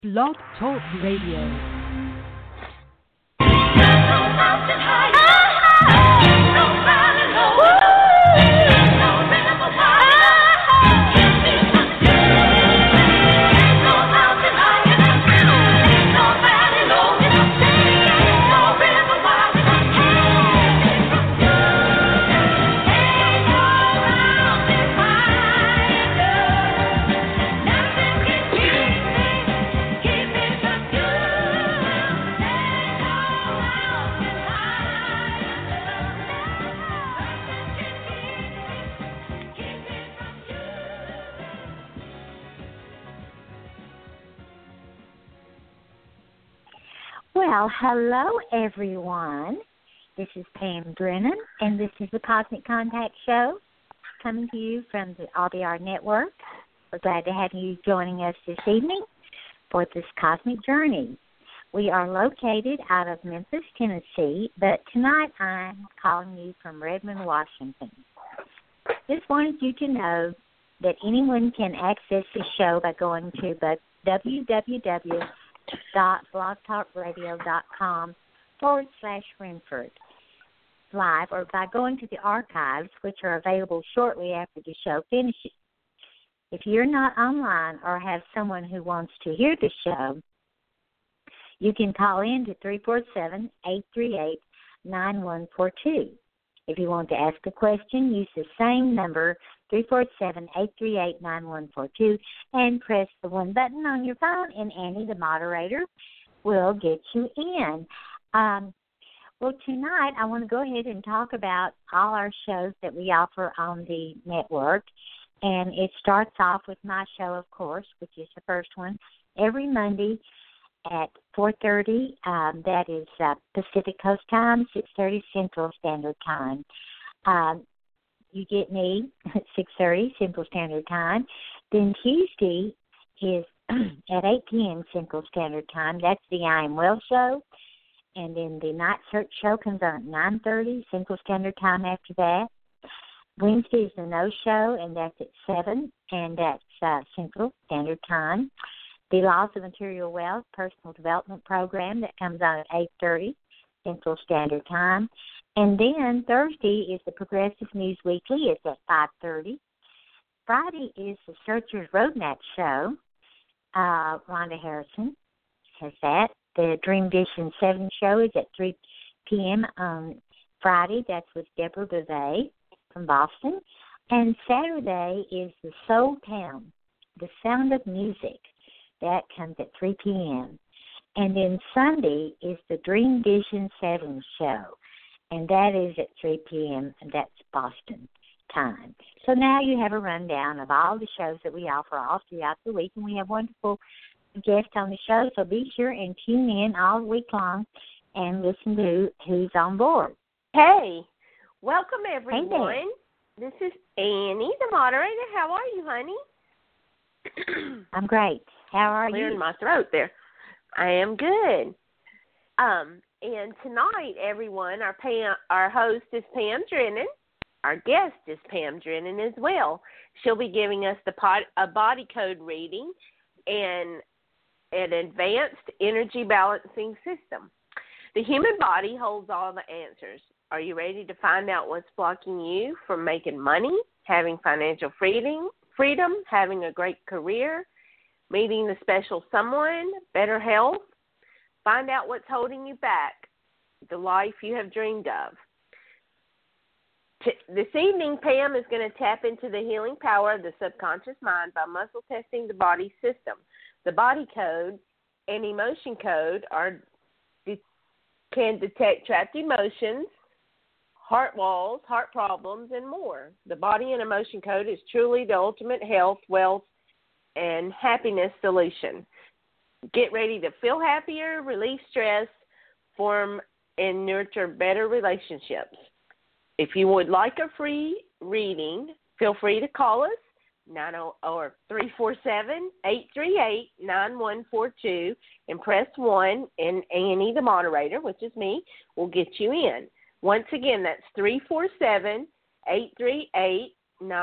Blog Talk Radio. Well, hello, everyone. This is Pam Drennan, and this is the Cosmic Contact Show coming to you from the RBR Network. We're glad to have you joining us this evening for this cosmic journey. We are located out of Memphis, Tennessee, but tonight I'm calling you from Redmond, Washington. Just wanted you to know that anyone can access the show by going to www.blogtalkradio.com/Renford Live, or by going to the archives, which are available shortly after the show finishes. If you're not online or have someone who wants to hear the show, you can call in to 347-838-9142. If you want to ask a question, use the same number, 347-838-9142, and press the one button on your phone, and Annie, the moderator, will get you in. Well, tonight I want to go ahead and talk about all our shows that we offer on the network, and it starts off with my show, of course, which is the first one, every Monday at 4:30. That is Pacific Coast Time, 6:30 Central Standard Time. You get me at 6:30 Central Standard Time. Then Tuesday is at 8 p.m. Central Standard Time. That's the I Am Well show. And then the Night Search show comes on at 9:30 Central Standard Time after that. Wednesday is the No show, and that's at 7, and that's Central Standard Time. The Laws of Material Wealth Personal Development Program that comes on at 8:30 Central Standard Time. And then Thursday is the Progressive News Weekly. It's at 5:30. Friday is the Searcher's Roadmap show. Rhonda Harrison has that. The Dream Vision 7 show is at 3 p.m. on Friday. That's with Deborah Bouvet from Boston. And Saturday is the Soul Town, the Sound of Music. That comes at 3 p.m. And then Sunday is the Dream Vision 7 show, and that is at 3 p.m., and that's Boston time. So now you have a rundown of all the shows that we offer all throughout the week, and we have wonderful guests on the show, so be sure and tune in all week long and listen to who's on board. Hey, welcome everyone. Hey, this is Annie, the moderator. How are you, honey? I'm great. How are Clearing you? my throat there. I am good. And tonight, everyone, our host is Pam Drennan. Our guest is Pam Drennan as well. She'll be giving us a body code reading and an advanced energy balancing system. The human body holds all the answers. Are you ready to find out what's blocking you from making money, having financial freedom, having a great career, meeting the special someone, better health? Find out what's holding you back, the life you have dreamed of. This evening, Pam is going to tap into the healing power of the subconscious mind by muscle testing the body system. The body code and emotion code can detect trapped emotions, heart walls, heart problems, and more. The body and emotion code is truly the ultimate health, wealth, and happiness solution. Get ready to feel happier, relieve stress, form and nurture better relationships. If you would like a free reading, feel free to call us 347-838-9142 and press 1, and Annie, the moderator, which is me, will get you in. Once again, that's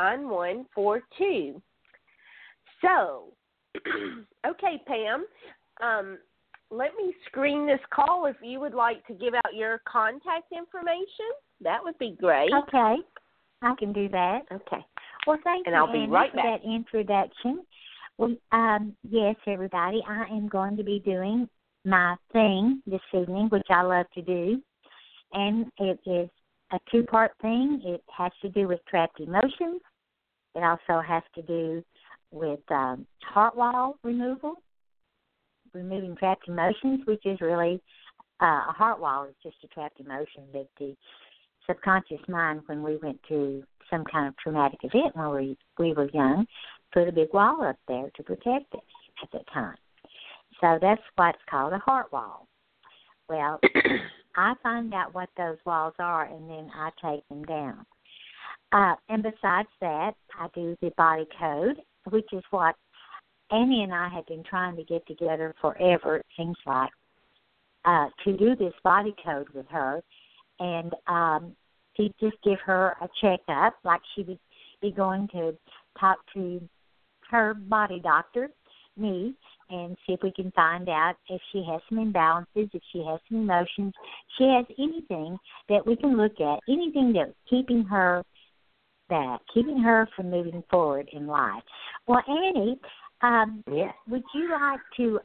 347-838-9142. So, okay, Pam, let me screen this call. If you would like to give out your contact information, that would be great. Okay, I can do that. Okay. Well, thank And you, I'll be Annie, right for back. that introduction. Well, yes, everybody, I am going to be doing my thing this evening, which I love to do, and it is a two-part thing. It has to do with trapped emotions. It also has to do with heart wall removal, removing trapped emotions, which is really a heart wall is just a trapped emotion that the subconscious mind, when we went through some kind of traumatic event when we were young, put a big wall up there to protect us at that time. So that's what's called a heart wall. Well, I find out what those walls are, and then I take them down. And besides that, I do the body code, which is what Annie and I have been trying to get together forever, it seems like, to do this body code with her, and to just give her a checkup, like she would be going to talk to her body doctor, me, and see if we can find out if she has some imbalances, if she has some emotions, she has anything that we can look at, anything that's keeping her back, keeping her from moving forward in life. Well, Annie, Yes. would you like to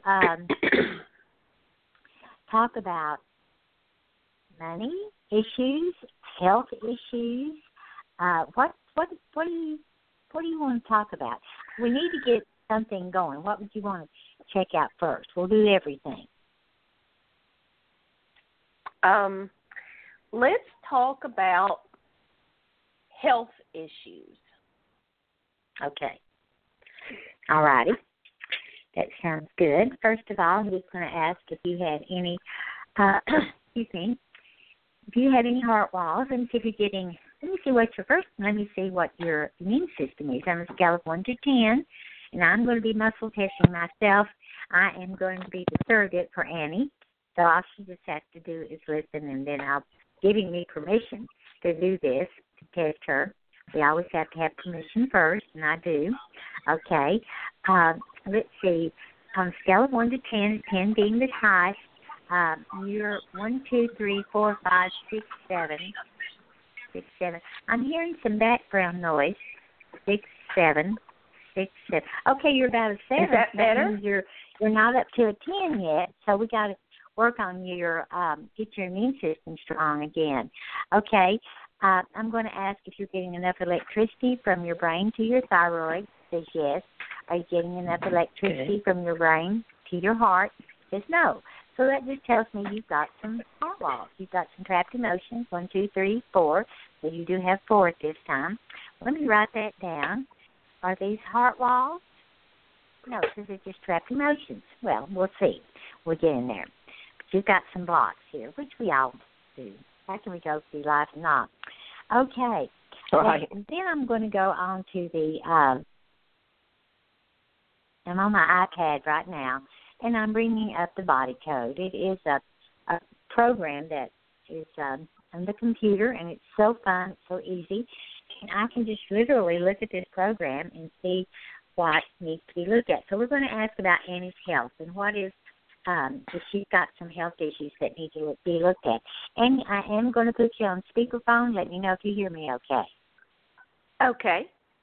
talk about money issues, health issues? What do you want to talk about? We need to get something going. What would you want to check out first? We'll do everything. Let's talk about health issues. Okay. All righty. That sounds good. First of all, I'm just going to ask if you had any, excuse me, if you have any heart walls, and see if you're getting, let me see what your immune system is. On a scale of 1 to 10, and I'm going to be muscle testing myself. I am going to be the surrogate for Annie, so all she just has to do is listen, and then I'll giving me permission to do this, to test her. We always have to have permission first, and I do. Okay. Let's see. On a scale of 1 to 10, 10 being the highest, you're 1, 2, 3, 4, 5, 6, 7. 6, 7. I'm hearing some background noise. 6, 7. 6, 7. Okay, you're about a 7. Is that better? means you're not up to a 10 yet, so we got to work on your get your immune system strong again. Okay. I'm going to ask if you're getting enough electricity from your brain to your thyroid. It says yes. Are you getting enough electricity from your brain to your heart? It says no. So that just tells me you've got some heart walls. You've got some trapped emotions, 1, 2, 3, 4. So you do have 4 at this time. Let me write that down. Are these heart walls? No, this is just trapped emotions. Well, we'll see. We'll get in there. But you've got some blocks here, which we all do. How can we go through life and not? Okay. Right. Then I'm going to go on to the, I'm on my iPad right now, and I'm bringing up the body code. It is a program that is on the computer, and it's so fun, it's so easy. And I can just literally look at this program and see what needs to be looked at. So we're going to ask about Annie's health and what is, if she's got some health issues that need to be looked at. And I am going to put you on speakerphone. Let me know if you hear me okay. Okay.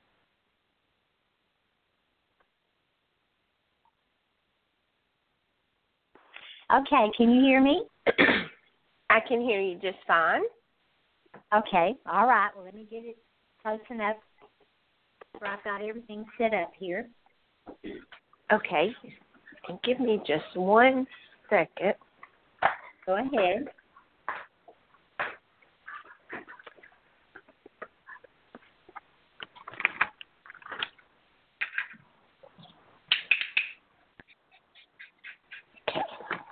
Okay, can you hear me? I can hear you just fine. Okay, all right. Well, let me get it close enough where I've got everything set up here. Okay. And give me just 1 second. Go ahead. Okay.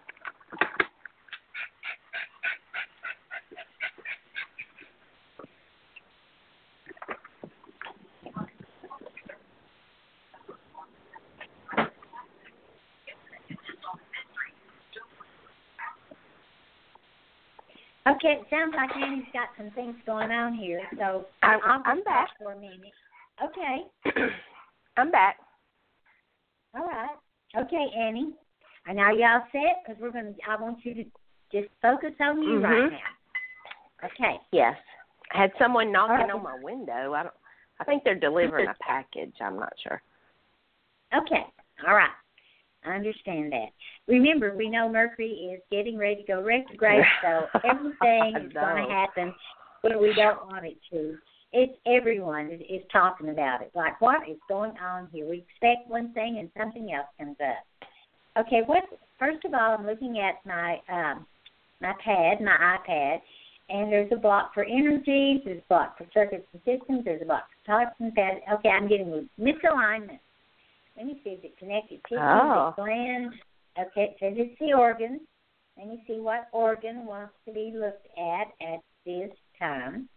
Okay, it sounds like Annie's got some things going on here, so I'm back for a minute. Okay. I'm back. All right. Okay, Annie. And are y'all set? Because I want you to just focus on you right now. Okay. Yes. I had someone knocking on my window. I think they're delivering a package. I'm not sure. Okay. All right. I understand that. Remember, we know Mercury is getting ready to go retrograde, so everything is going to happen when we don't want it to. It's everyone is talking about it. Like, what is going on here? We expect one thing and something else comes up. Okay, first of all, I'm looking at my iPad, and there's a block for energies, there's a block for circuits and systems, there's a block for toxins. Okay, I'm getting misalignment. Let me see, is it connected to the gland? Okay, it says it's the organ. Let me see what organ wants to be looked at this time.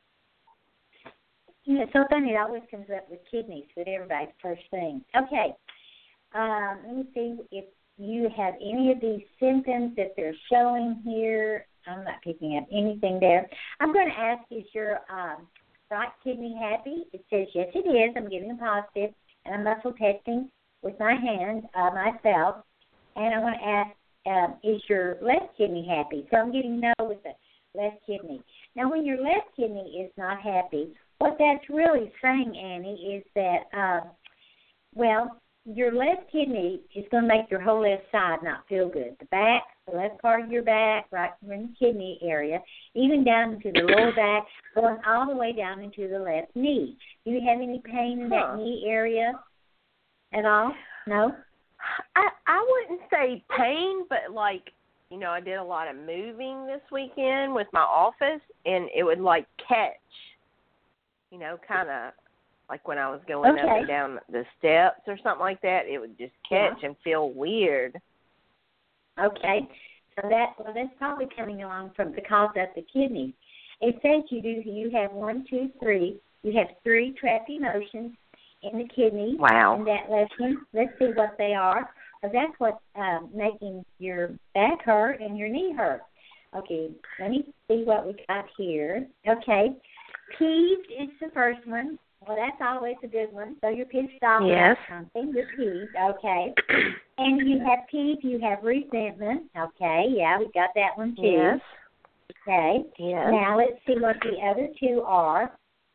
You know, it's so funny, it always comes up with kidneys with everybody's first thing. Okay, let me see if you have any of these symptoms that they're showing here. I'm not picking up anything there. I'm going to ask, is your right kidney happy? It says, yes, it is. I'm getting a positive. And I'm muscle testing with my hand myself. And I want to ask, is your left kidney happy? So I'm getting no with the left kidney. Now, when your left kidney is not happy, what that's really saying, Annie, is that, your left kidney is going to make your whole left side not feel good. The back, the left part of your back, right in the kidney area, even down into the lower back, going all the way down into the left knee. Do you have any pain in that knee area at all? No? I wouldn't say pain, but like, you know, I did a lot of moving this weekend with my office, and it would like catch, you know, kind of like when I was going up and down the steps or something like that, it would just catch and feel weird. Okay. So that's probably coming along from because of the kidneys. It says you have 1, 2, 3. You have 3 trapped emotions in the kidney. Wow. In that lesson. Let's see what they are. So that's what's making your back hurt and your knee hurt. Okay, let me see what we got here. Okay. Peeved is the first one. Well, that's always a good one. So you're pissed off about something. You're peeved. Okay. And you have peeved. You have resentment. Okay. Yeah, we got that one too. Yes. Okay. Yes. Now let's see what the other 2 are.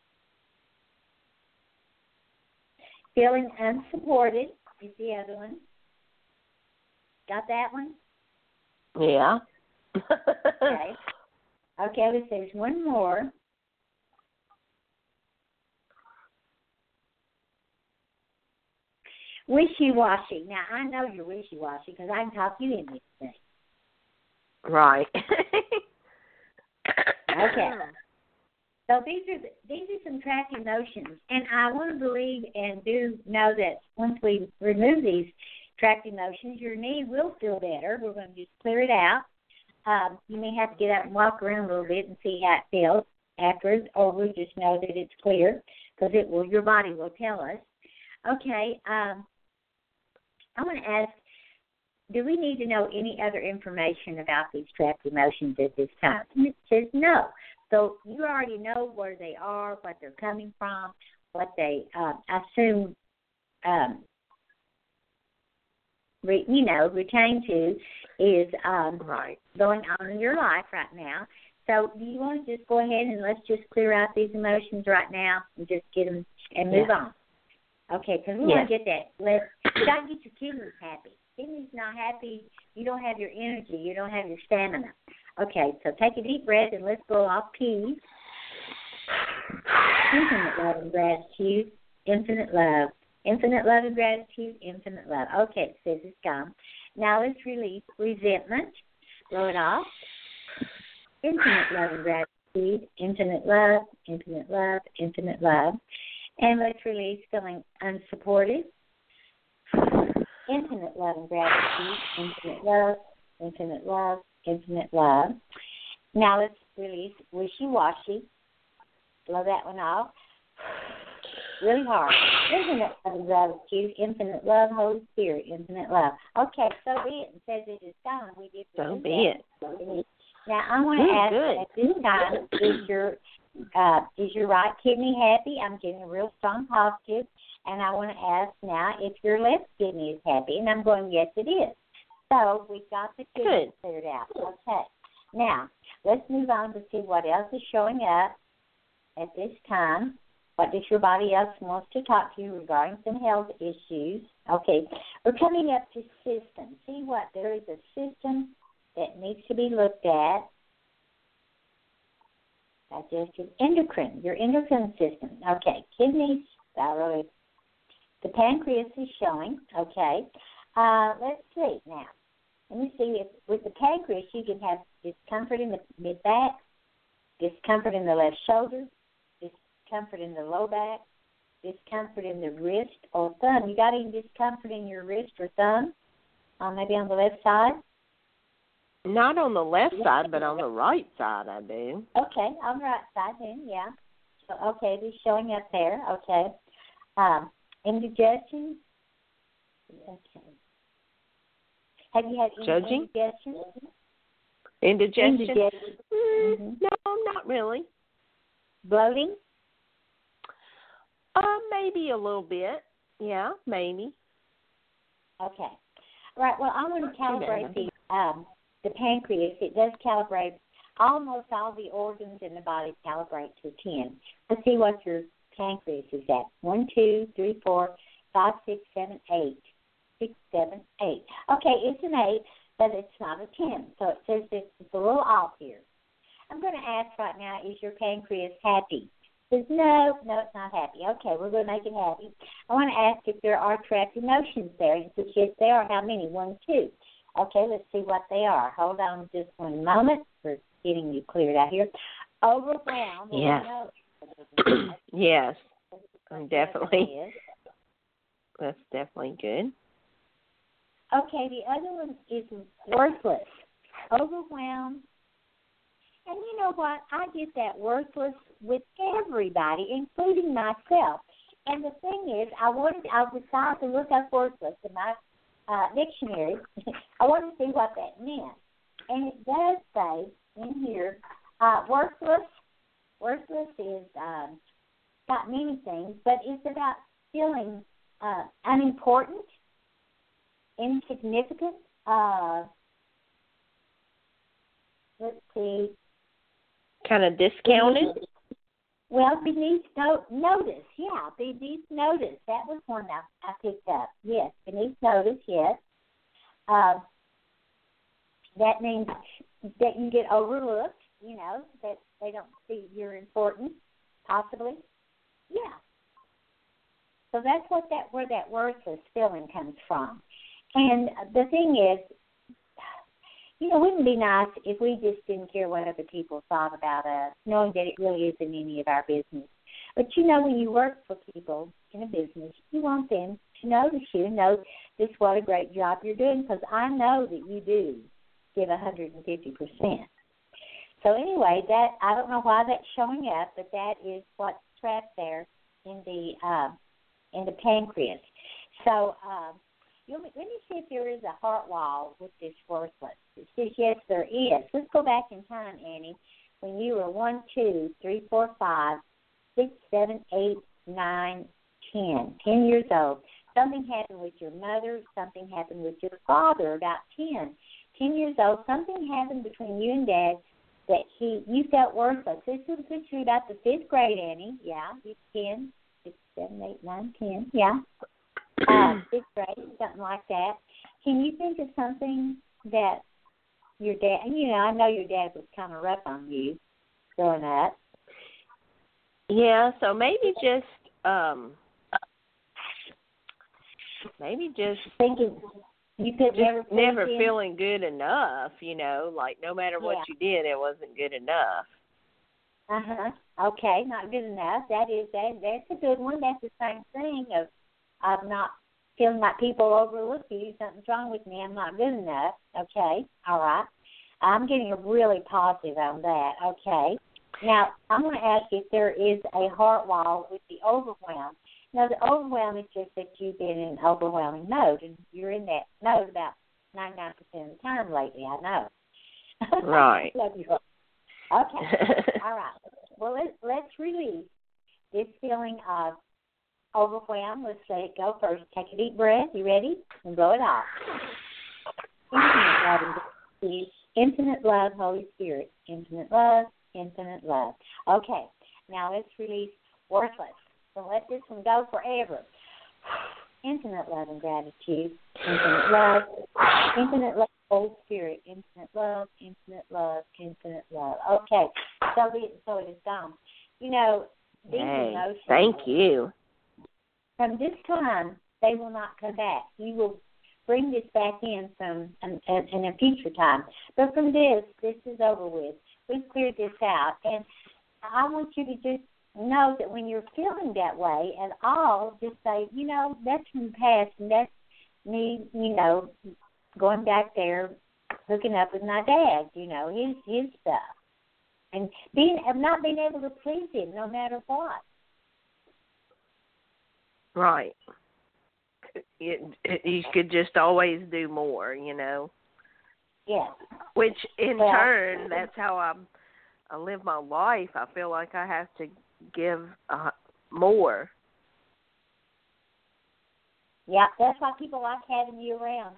Feeling unsupported is the other one. Got that one? Yeah. Okay. Okay, there's one more. Wishy-washy. Now, I know you're wishy-washy because I can talk you into anything. Right. Okay. So these are some trapped emotions, and I want to believe and do know that once we remove these trapped emotions, your knee will feel better. We're going to just clear it out. You may have to get up and walk around a little bit and see how it feels afterwards, or we'll just know that it's clear because your body will tell us. Okay. I want to ask, do we need to know any other information about these trapped emotions at this time? And it says no. So you already know where they are, what they're coming from, what they assume, retain to is going on in your life right now. So do you want to just go ahead and let's just clear out these emotions right now and just get them and move on? Okay, because we want to get that. You got to get your kidneys happy. Kidneys not happy, you don't have your energy, you don't have your stamina. Okay, so take a deep breath and let's go off peace. Infinite love and gratitude, infinite love. Infinite love and gratitude, infinite love. Okay, it says it's gone. Now let's release resentment. Blow it off. Infinite love and gratitude, infinite love, infinite love, infinite love. And let's release feeling unsupported. Infinite love and gratitude, infinite love, infinite love, infinite love. Now let's release wishy-washy. Blow that one off. Really hard. Infinite love and gratitude, infinite love, Holy Spirit, infinite love. Okay, so be it. It says it is done. We did so be it. Now I want to ask at this time, is your right kidney happy? I'm getting a real strong positive. And I want to ask now if your left kidney is happy. And I'm going, yes, it is. So we've got the kidneys cleared out. Okay. Now, let's move on to see what else is showing up at this time. What does your body else wants to talk to you regarding some health issues? Okay. We're coming up to systems. See what? There is a system that needs to be looked at. Digestive, endocrine, your endocrine system. Okay. Kidneys, thyroid. The pancreas is showing. Okay. Let's see now. Let me see if with the pancreas you can have discomfort in the mid-back, discomfort in the left shoulder, discomfort in the low back, discomfort in the wrist or thumb. You got any discomfort in your wrist or thumb? Maybe on the left side? Not on the left side, but on the right side I do. Okay, on the right side then, yeah. So, okay, it's showing up there. Okay. Indigestion? Okay. Have you had any indigestion? Indigestion? No, not really. Bloating? Maybe a little bit. Yeah, maybe. Okay. Right. Well, I'm going to calibrate the pancreas. It does calibrate almost all the organs in the body. Calibrate to 10. Let's see what your pancreas is at. 1, 2, 3, 4, 5, 6, 7, 8. 6, 7, 8. Okay, it's an 8, but it's not a 10. So it says it's a little off here. I'm going to ask right now, is your pancreas happy? It says, no, it's not happy. Okay, we're going to make it happy. I want to ask if there are trapped emotions there. It says, yes, there are. How many? 1, 2. Okay, let's see what they are. Hold on just one moment. We're getting you cleared out here. Overwhelmed. Yes. Yes, definitely. That's definitely good. Okay, the other one is worthless. Overwhelmed. And you know what? I get that worthless with everybody, including myself. And the thing is, I decided to look up worthless in my dictionary. I wanted to see what that meant. And it does say in here, worthless. Worthless is got many things, but it's about feeling unimportant, insignificant. Let's see. Kind of discounted? Well, beneath notice. Yeah, beneath notice. That was one I picked up. Yes, beneath notice, yes. That means that you get overlooked, you know, that they don't see you're important, possibly. Yeah. So that's where that worthless feeling comes from. And the thing is, you know, wouldn't it be nice if we just didn't care what other people thought about us, knowing that it really isn't any of our business. But, you know, when you work for people in a business, you want them to notice you, know just what a great job you're doing, because I know that you do give 150%. So anyway, that I don't know why that's showing up, but that is what's trapped there in the pancreas. So let me see if there is a heart wall with this worthless. It says yes, there is. Let's go back in time, Annie. When you were 1, 2, 3, 4, 5, 6, 7, 8, 9, 10 years old. Something happened with your mother. Something happened with your father. About 10 years old. Something happened between you and Dad that you felt worthless. This was through about the 5th grade, Annie. Yeah, you're 10, 6, 7, 8, 9, 10. Yeah. 5th grade, something like that. Can you think of something that your dad, you know, I know your dad was kind of rough on you growing up. Yeah, so maybe just thinking you could never feeling good enough, you know, like no matter what you did, it wasn't good enough. Okay, not good enough. That's a good one. That's the same thing of not feeling like people overlook you. Something's wrong with me. I'm not good enough. Okay, all right. I'm getting a really positive on that. Okay. Now, I'm going to ask you if there is a heart wall with the overwhelm. Now, the overwhelm is just that you've been in an overwhelming mode, and you're in that mode about 99% of the time lately, I know. Right. Love you. Okay. All right. Well, let's release this feeling of overwhelm. Let's let it go first. Take a deep breath. You ready? And blow it off. In love and gratitude. Infinite love, Holy Spirit. Infinite love, infinite love. Okay, now let's release worthless. So let this one go forever. Infinite love and gratitude. Infinite love, Holy Spirit. Infinite love, infinite love, infinite love. Okay, so it is gone. You know, these emotions. Thank you. From this time, they will not come back. You will bring this back in in a future time. But from this is over with. We've cleared this out. And I want you to just know that when you're feeling that way at all, just say, you know, that's from the past, and that's me, you know, going back there, hooking up with my dad, you know, his stuff. And not being able to please him no matter what. Right. You could just always do more, you know. Yes. Which, in turn, that's how I live my life. I feel like I have to give more. Yeah, that's why people like having you around.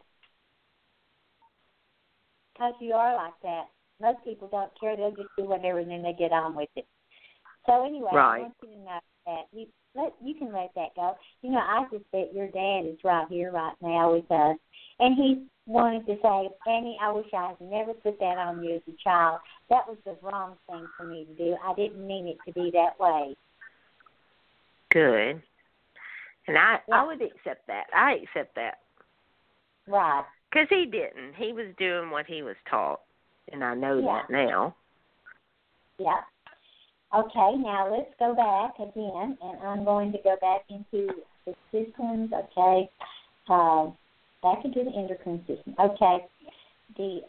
Because you are like that. Most people don't care. They'll just do whatever, and then they get on with it. So anyway, right. I want you to know that you can let that go. You know, I just bet your dad is right here, right now with us. And he wanted to say, Annie, I wish I had never put that on you as a child. That was the wrong thing for me to do. I didn't mean it to be that way. Good. And I would accept that. I accept that. Right. Because he didn't. He was doing what he was taught. And I know that now. Yeah. Okay, now let's go back again, and I'm going to go back into the systems, okay, back into the endocrine system. Okay, the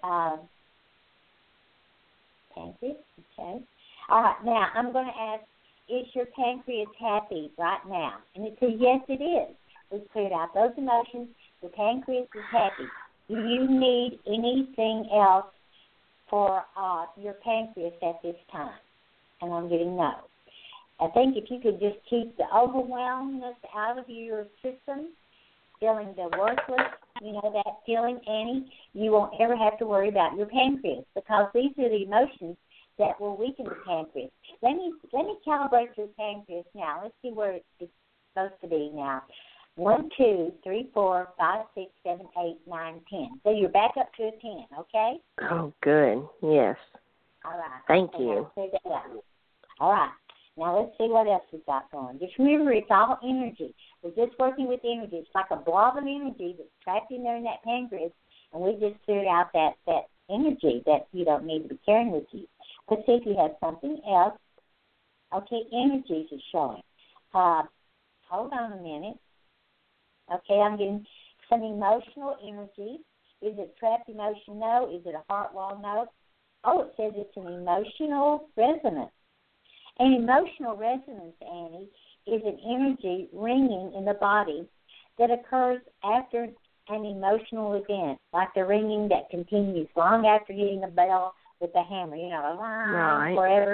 pancreas, okay. All right, now I'm going to ask, is your pancreas happy right now? And it says, yes, it is. We've cleared out those emotions. Your pancreas is happy. Do you need anything else for your pancreas at this time? And I'm getting no. I think if you could just keep the overwhelmness out of your system, feeling the worthless, you know, that feeling, Annie, you won't ever have to worry about your pancreas, because these are the emotions that will weaken the pancreas. Let me calibrate your pancreas now. Let's see where it's supposed to be now. 1, 2, 3, 4, 5, 6, 7, 8, 9, 10. So you're back up to a 10, okay? Oh, good. Yes. All right. Thank you. All right. Now let's see what else we've got going. Just remember, it's all energy. We're just working with energy. It's like a blob of energy that's trapped in there in that pancreas, and we just cleared out that energy that you don't need to be carrying with you. Let's see if you have something else. Okay, energies are showing. Hold on a minute. Okay, I'm getting some emotional energy. Is it trapped emotion? No. Is it a heart wall? No. Oh, it says it's an emotional resonance. An emotional resonance, Annie, is an energy ringing in the body that occurs after an emotional event, like the ringing that continues long after hitting a bell with a hammer, you know, right. Forever.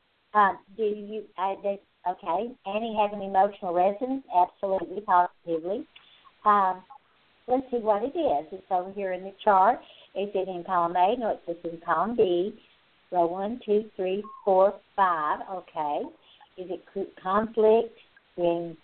Okay, Annie has an emotional resonance, absolutely, positively. Let's see what it is. It's over here in the chart. Is it in column A? No, it's in column B. Row 1, 2, 3, 4, 5. Okay. Is it conflict? In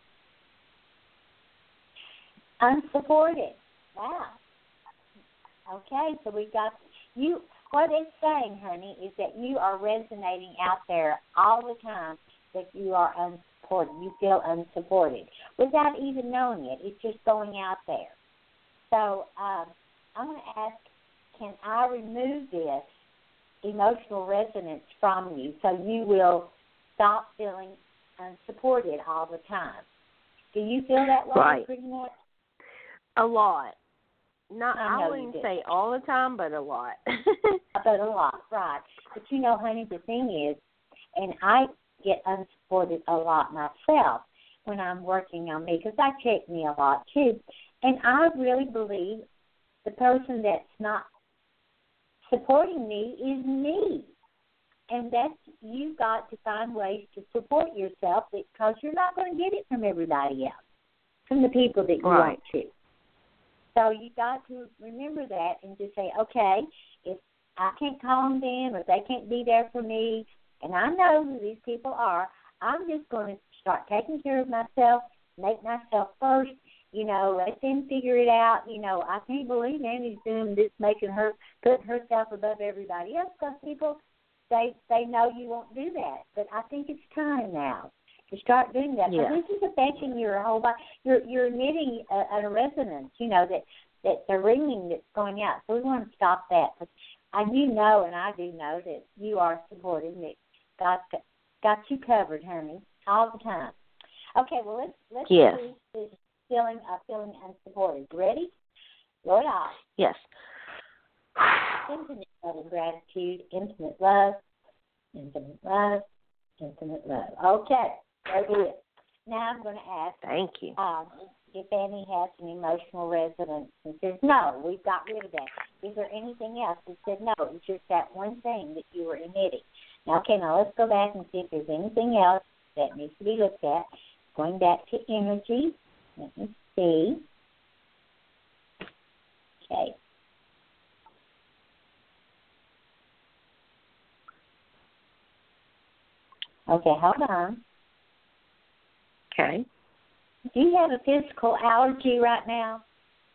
unsupported. Wow. Okay, so we've got you. What it's saying, honey, is that you are resonating out there all the time that you are unsupported. You feel unsupported without even knowing it. It's just going out there. So I'm going to ask, can I remove this emotional resonance from you so you will stop feeling unsupported all the time? Do you feel that way right. pretty much? A lot. Not, I wouldn't say all the time, but a lot. But a lot, right. But you know, honey, the thing is, and I get unsupported a lot myself when I'm working on me, because I check me a lot too. And I really believe the person that's not supporting me is me. And that's, you've got to find ways to support yourself, because you're not going to get it from everybody else, from the people that you right. want to. So you got to remember that and just say, okay, if I can't call on them, if they can't be there for me, and I know who these people are, I'm just going to start taking care of myself, make myself first, let them figure it out. I can't believe Annie's doing this, putting herself above everybody else, because people, they know you won't do that. But I think it's time now to start doing that. Yeah. Because this is affecting your whole body. You're emitting a resonance, that's a ringing that's going out. So we want to stop that. But I do know, and I do know that you are supporting that. Got you covered, honey, all the time. Okay, well, let's Yes. do this feeling unsupported. Ready? Lord, Yes. infinite love and gratitude, infinite love, infinite love, infinite love. Okay, very good. Now I'm going to ask Thank you. if Annie has an emotional resonance. And says, no, we've got rid of that. Is there anything else? He said, no, it's just that one thing that you were emitting. Now, let's go back and see if there's anything else that needs to be looked at. Going back to energy. Let me see. Okay. Okay, hold on. Okay. Do you have a physical allergy right now?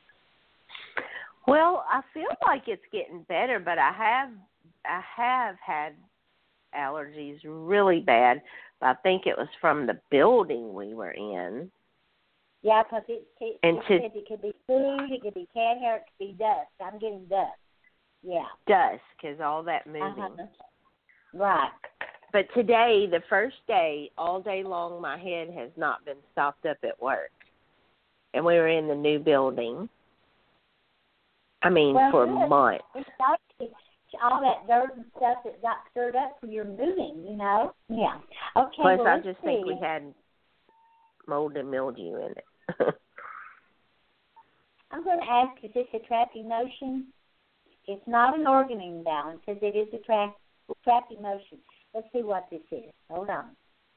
Well, I feel like it's getting better, but I have had allergies really bad. But I think it was from the building we were in. Yeah, because it could be food, it could be cat hair, it could be dust. I'm getting dust. Yeah. Dust, because all that moving. Uh-huh. Right. But today, the first day, all day long, my head has not been stopped up at work. And we were in the new building. For months. It's all that dirt and stuff that got stirred up for your moving, Yeah. Okay. Plus, well, I just think we had mold and mildew in it. I'm going to ask, is this a trapped emotion? It's not an organ imbalance, because it is a trapped emotion. Let's see what this is. Hold on.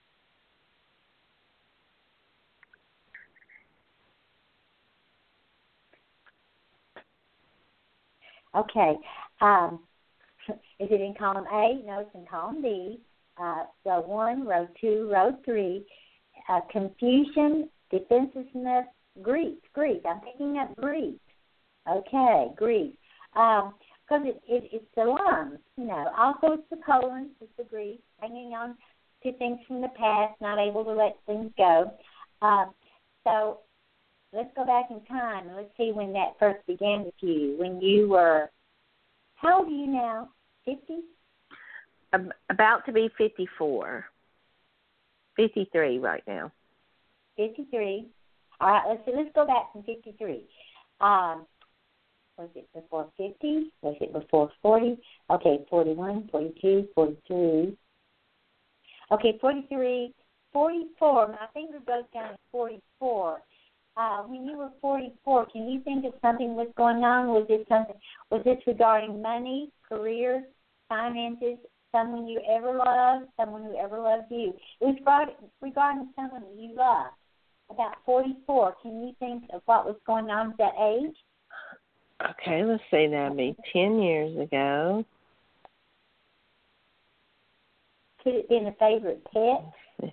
Okay. Is it in column A? No, it's in column B. Row 1, row 2, row 3. Confusion, defensiveness, grief. I'm picking up grief. Okay, grief. Because it's the lungs, Also, it's the colon, it's the grief, hanging on to things from the past, not able to let things go. So let's go back in time and let's see when that first began with you. When you were, how old are you now? 50? About to be 54. 53 right now. 53. All right, let's go back from 53. Was it before 50? Was it before 40? Okay, 41, 42, 43. Okay, 43, 44. My finger goes down to 44. When you were 44, can you think of something was going on? Was this regarding money, career, finances, someone you ever loved, someone who ever loved you? It was regarding someone that you loved. About 44, can you think of what was going on at that age? Okay, let's see. That'd be 10 years ago. Could it have been a favorite pet?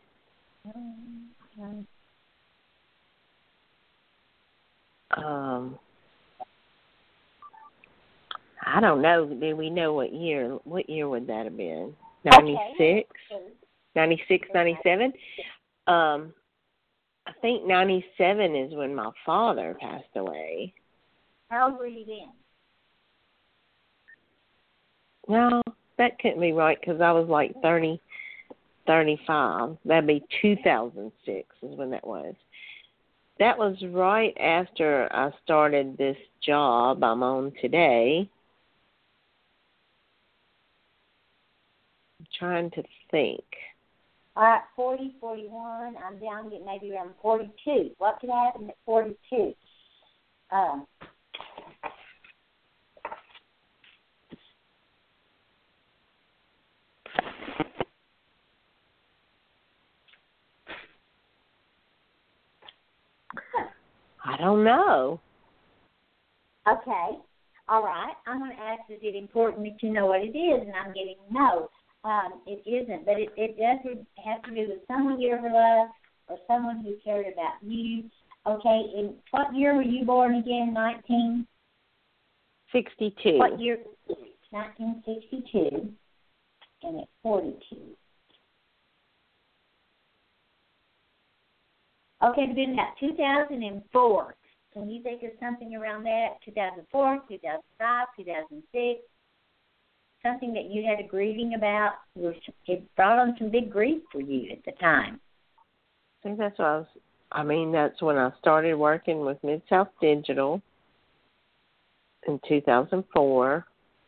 I don't know. Do we know what year? What year would that have been? 96? 96, 97? I think 97 is when my father passed away. How old were you then? No, that couldn't be right because I was like 30, 35. That'd be 2006 is when that was. That was right after I started this job I'm on today. I'm trying to think. All right, 40, 41. I'm down to maybe around 42. What could happen at 42? I don't know. Okay. All right. I'm going to ask, is it important that you know what it is? And I'm getting no. It isn't, but it does have to do with someone you ever loved or someone who cared about you. Okay. In what year were you born again? 62. What year? 1962. And it's 42. Okay, it's been about 2004. Can you think of something around that? 2004, 2005, 2006? Something that you had a grieving about? It brought on some big grief for you at the time. I think that's what that's when I started working with Mid-South Digital in 2004.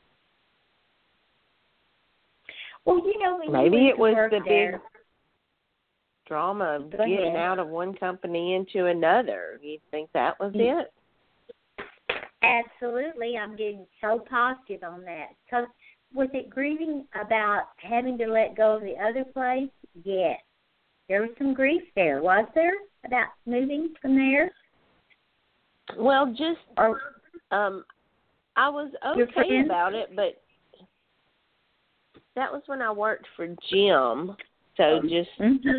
Well, you know, when maybe you it was the there, big drama of getting out of one company into another. You think that was it? Absolutely. I'm getting so positive on that. Because was it grieving about having to let go of the other place? Yes. There was some grief there, was there, about moving from there? Well, just I was okay about it, but that was when I worked for Jim. So just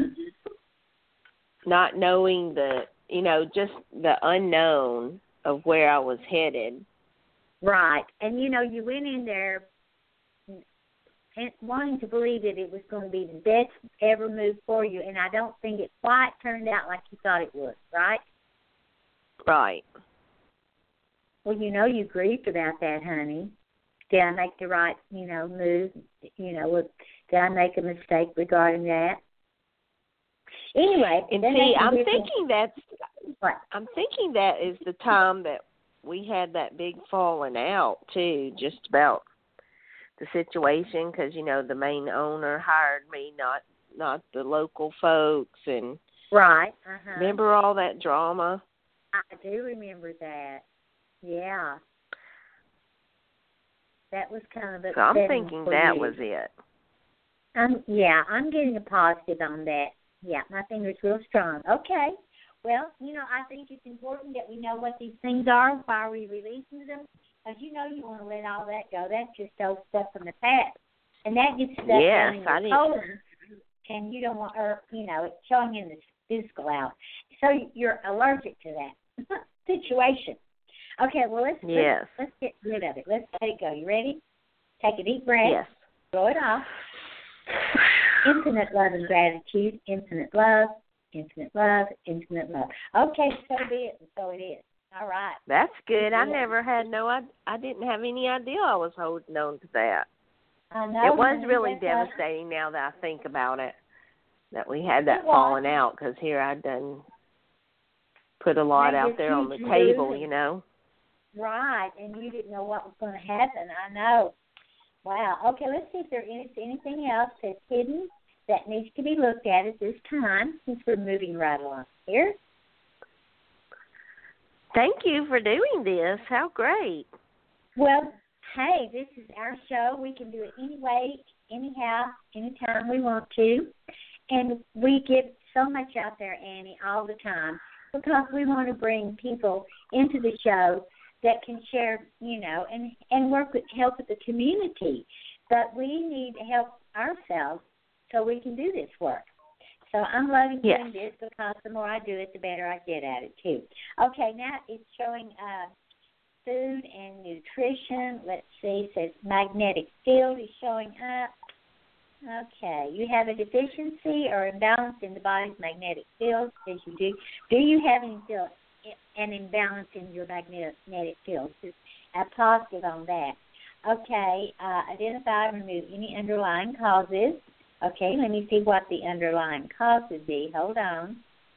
not knowing just the unknown of where I was headed. Right. And, you went in there wanting to believe that it was going to be the best ever move for you, and I don't think it quite turned out like you thought it would, right? Right. Well, you grieved about that, honey. Did I make the right, move? Did I make a mistake regarding that? Anyway, and see, I'm thinking that is the time that we had that big falling out too, just about the situation, because the main owner hired me, not the local folks, and right. Remember all that drama? I do remember that. Yeah. That was kind of so I'm thinking that was it. I'm getting a positive on that. Yeah, my finger's real strong. Okay. Well, I think it's important that we know what these things are and why we're releasing them. Because you want to let all that go. That's just old stuff from the past. And that gets stuck down in your colon. And you don't want, it's showing in the physical out. So you're allergic to that situation. Okay, well, let's get rid of it. Let's let it go. You ready? Take a deep breath. Yes. Throw it off. Infinite love and gratitude. Infinite love. Infinite love. Infinite love. Okay, so be it, and so it is. All right. That's good. I never had I didn't have any idea I was holding on to that. I know. It was really devastating now that I think about it, that we had that falling out, because here I'd done put a lot out there on the table, Right, and you didn't know what was going to happen. I know. Wow. Okay, let's see if there is anything else that's hidden that needs to be looked at this time, since we're moving right along here. Thank you for doing this. How great. Well, hey, this is our show. We can do it any way, anyhow, anytime we want to. And we give so much out there, Annie, all the time, because we want to bring people into the show that can share, and work with help with the community. But we need help ourselves so we can do this work. So I'm loving doing this, because the more I do it, the better I get at it, too. Okay, now it's showing food and nutrition. Let's see, it says magnetic field is showing up. Okay, you have a deficiency or imbalance in the body's magnetic field, as you do. Do you have an imbalance in your magnetic field? Just a positive on that. Okay, identify and remove any underlying causes. Okay, let me see what the underlying cause would be. Hold on.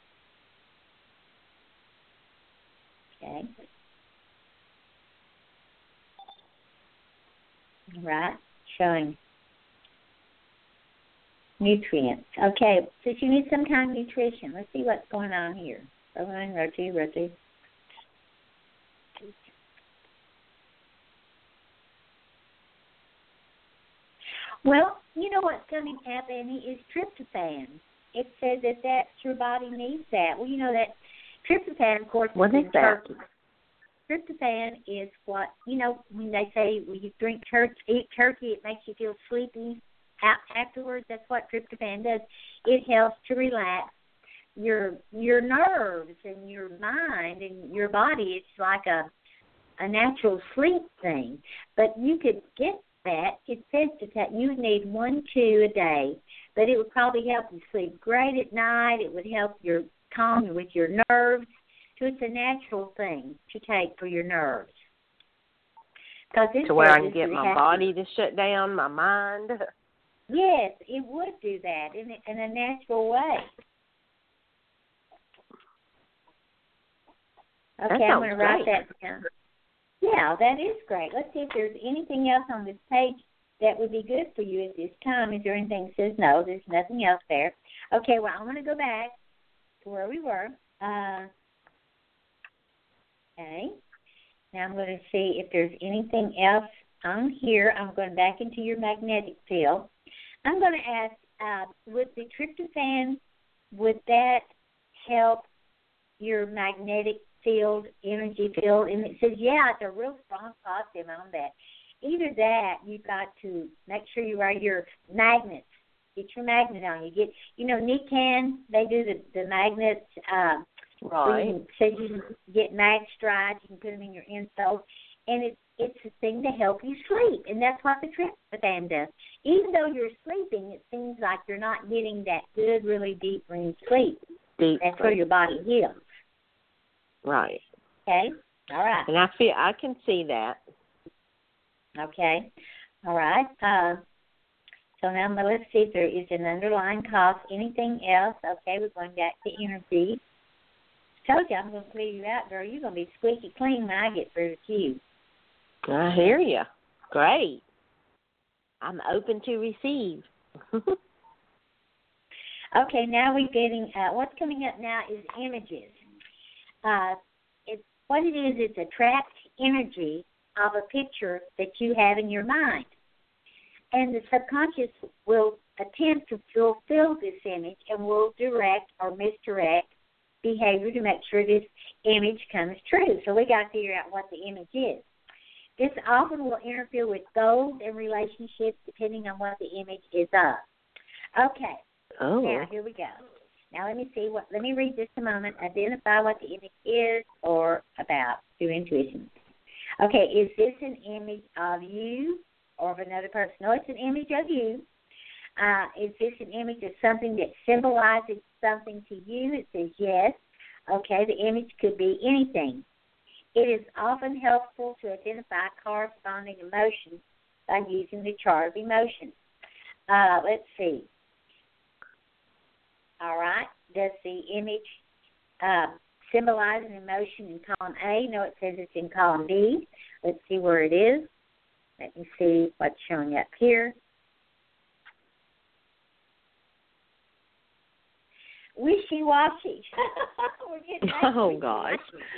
Okay. All right, showing nutrients. Okay, so you need some kind of nutrition. Let's see what's going on here. Rotate. Well, you know what's coming up, Annie, is tryptophan. It says that your body needs that. Well, that tryptophan, of course, what is that? turkey. tryptophan is what, when they say when you eat turkey, it makes you feel sleepy afterwards. That's what tryptophan does. It helps to relax your nerves and your mind and your body. It's like a natural sleep thing. But you could get that. It says you need 1-2 a day, but it would probably help you sleep great at night. It would help your calm with your nerves. So it's a natural thing to take for your nerves. To where I can get my body to shut down, my mind. Yes, it would do that in a natural way. Okay, I'm going to write that down. Yeah, that is great. Let's see if there's anything else on this page that would be good for you at this time. Is there anything that says no? There's nothing else there. Okay, well, I'm going to go back to where we were. Okay. Now I'm going to see if there's anything else on here. I'm going back into your magnetic field. I'm going to ask, with the tryptophan, would that help your magnetic field, energy field? And it says, yeah, it's a real strong positive on that. Either that, you've got to make sure you wear your magnets. Get your magnet on. You get, Nikan, they do the magnets. Right. So you can get mag strides. You can put them in your insoles. And it's a thing to help you sleep. And that's what the tryptophan does. Even though you're sleeping, it seems like you're not getting that good, really deep REM sleep. That's where your body heals. Right. Okay. All right. And I can see that. Okay. All right. So now let's see if there is an underlying cause. Anything else? Okay, we're going back to energy. Told you I'm going to clear you out, girl. You're going to be squeaky clean when I get through with you. I hear you. Great. I'm open to receive. Okay, now we're getting, what's coming up now is images. What it is, it's a trapped energy of a picture that you have in your mind. And the subconscious will attempt to fulfill this image and will direct or misdirect behavior to make sure this image comes true. So we got to figure out what the image is. This often will interfere with goals and relationships depending on what the image is of. Okay. Oh. Now, here we go. Now, let me read just a moment. Identify what the image is or about through intuition. Okay, is this an image of you or of another person? No, it's an image of you. Is this an image of something that symbolizes something to you? It says yes. Okay, the image could be anything. It is often helpful to identify corresponding emotions by using the chart of emotions. Let's see. All right. Does the image symbolize an emotion in column A? No, it says it's in column B. Let's see where it is. Let me see what's showing up here. Wishy-washy. Oh, gosh.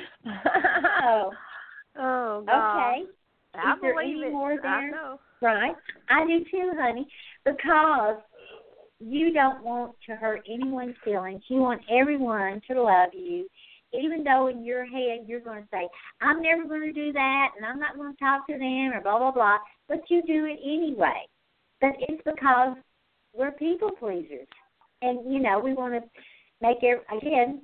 Oh, God. Okay. I there believe any it. more there? I know. Right. I do too, honey, because you don't want to hurt anyone's feelings. You want everyone to love you, even though in your head you're going to say, I'm never going to do that, and I'm not going to talk to them, or blah, blah, blah. But you do it anyway. But it's because we're people pleasers. And, we want to make again,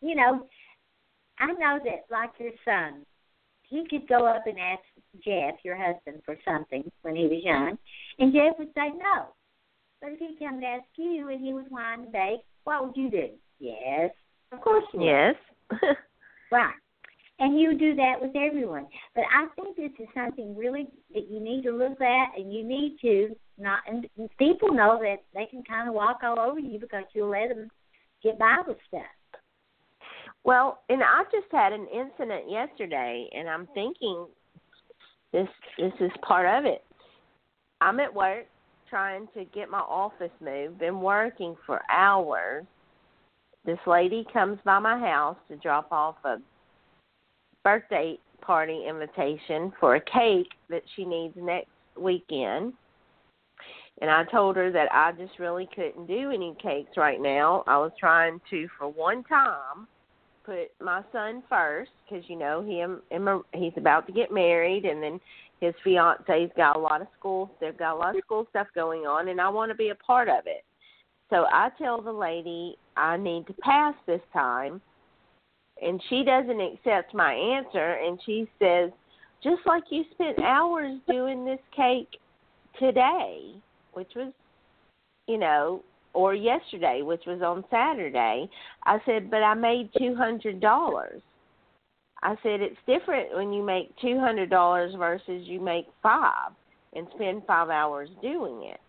I know that, like your son, he could go up and ask Jeff, your husband, for something when he was young, and Jeff would say no. But if he came to ask you and he was whine and bake, what would you do? Yes, of course you would. Yes. Right. And you do that with everyone. But I think this is something really that you need to look at, and you need to not. And people know that they can kind of walk all over you because you'll let them get by with stuff. Well, and I just had an incident yesterday, and I'm thinking this is part of it. I'm at work trying to get my office moved, been working for hours. This lady comes by my house to drop off a birthday party invitation for a cake that she needs next weekend. And I told her that I just really couldn't do any cakes right now. I was trying to, for one time, put my son first because, you know, he's about to get married, and then his fiance's got a lot of school. They've got a lot of school stuff going on, and I want to be a part of it. So I tell the lady I need to pass this time, and she doesn't accept my answer, and she says, just like you spent hours doing this cake today, which was, you know, or yesterday, which was on Saturday. I said, but I made $200. I said, it's different when you make $200 versus you make $5 and spend 5 hours doing it.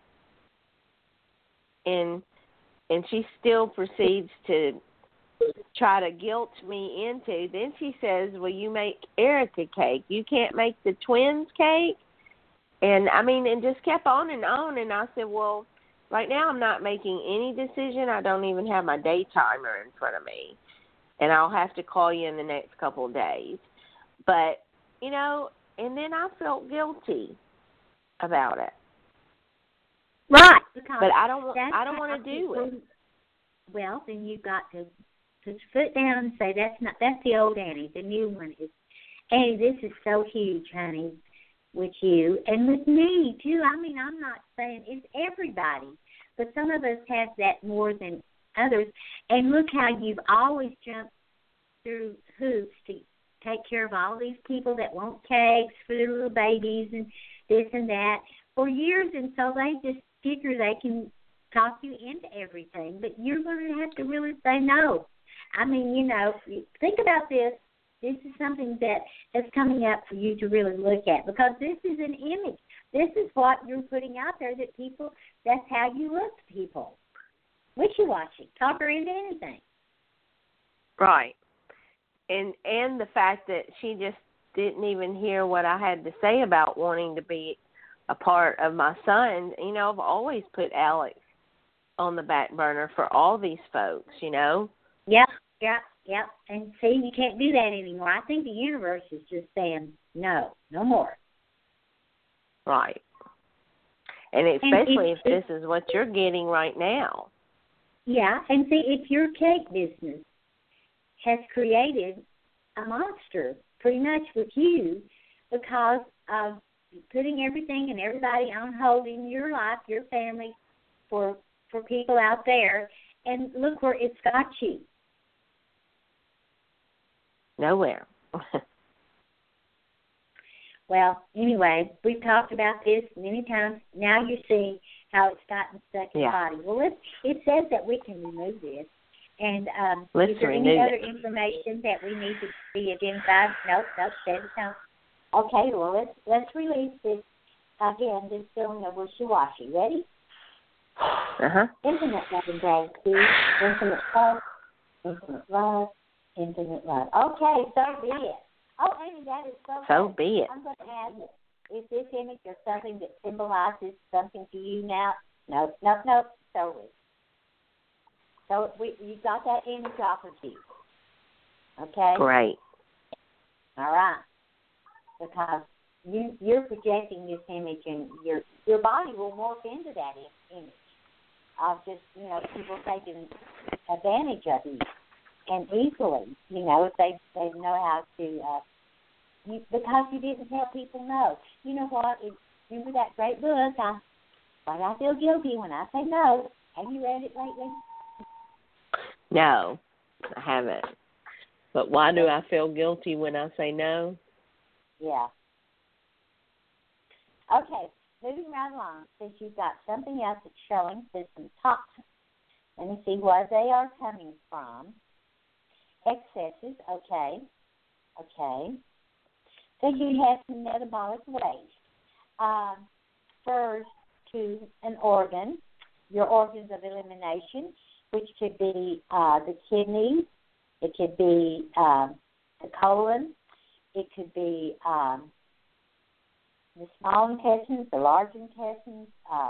And she still proceeds to try to guilt me into. Then she says, well, you make Erica cake. You can't make the twins cake? And, I mean, and just kept on. And I said, well, right now I'm not making any decision. I don't even have my day timer in front of me. And I'll have to call you in the next couple of days. But, you know, and then I felt guilty about it. Right. But I don't want to do it. Well, then you've got to put your foot down and say, that's the old Annie. The new one is, Annie, this is so huge, honey, with you. And with me, too. I mean, I'm not saying it's everybody. But some of us have that more than others. And look how you've always jumped through hoops to take care of all these people that want cakes for their little babies and this and that for years. And so they just figure they can talk you into everything. But you're going to have to really say no. I mean, you know, think about this. This is something that is coming up for you to really look at because this is an image. This is what you're putting out there that people, that's how you look to people. Wishy-washy. Talk her into anything. Right. And the fact that she just didn't even hear what I had to say about wanting to be a part of my son. You know, I've always put Alex on the back burner for all these folks, you know. Yep. And see, you can't do that anymore. I think the universe is just saying, no more. Right. And especially if this is what you're getting right now. Yeah, and see, if your cake business has created a monster pretty much with you because of putting everything and everybody on hold in your life, your family, for people out there, and look where it's got you. Nowhere. Well, anyway, we've talked about this many times. Now you see how it's gotten stuck in the body. Well, it says that we can remove this. And is there any other information that we need to be identified? Nope, says no. Okay, well, let's release this, again, this feeling of wishy-washy. Ready? Uh-huh. Infinite love and gratitude, infinite love, infinite love, infinite love. Okay, so be it. Oh, Amy, that is so good. Be it. I'm going to add it. Is this image or something that symbolizes something to you now? Nope. Totally. So you got that image off of you. Okay? Great. All right. Because you're projecting this image, and your body will morph into that image of just, you know, people taking advantage of you. And easily, you know, if they know how to, because you didn't tell people no. You know what? Remember that great book, I Feel Guilty When I Say No. Have you read it lately? No, I haven't. But why do I feel guilty when I say no? Yeah. Okay, moving right along, since you've got something else that's showing, there's some toxins. Let me see where they are coming from. Excesses, okay. So you have some metabolic waste. First, to an organ, your organs of elimination, which could be the kidneys, it could be the colon, it could be the small intestines, the large intestines.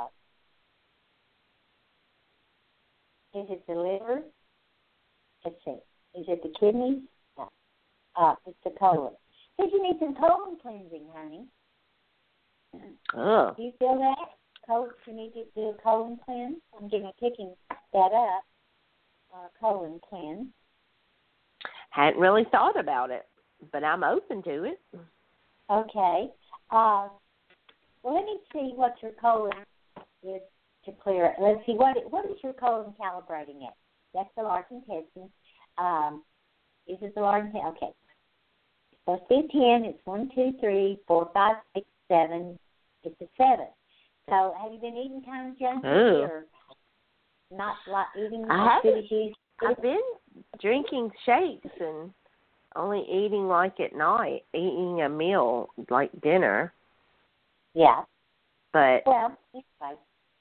Is it the liver? Let's see. Is it the kidneys? No. It's the colon. Because you need some colon cleansing, honey. Oh. Do you feel that? You need to do a colon cleanse? I'm picking that up. Colon cleanse. hadn't really thought about it, but I'm open to it. Okay. Well, let me see what your colon is to clear it. Let's see, what is your colon calibrating at? That's the large intestine. Is it the large intestine? Okay. It's supposed to be 10. It's 1, 2, 3, 4, 5, 6, 7. It's a 7. So have you been eating kind of junky or not like eating as good as you? I've been drinking shakes and only eating like at night, eating a meal like dinner. Yeah. But well, anyway,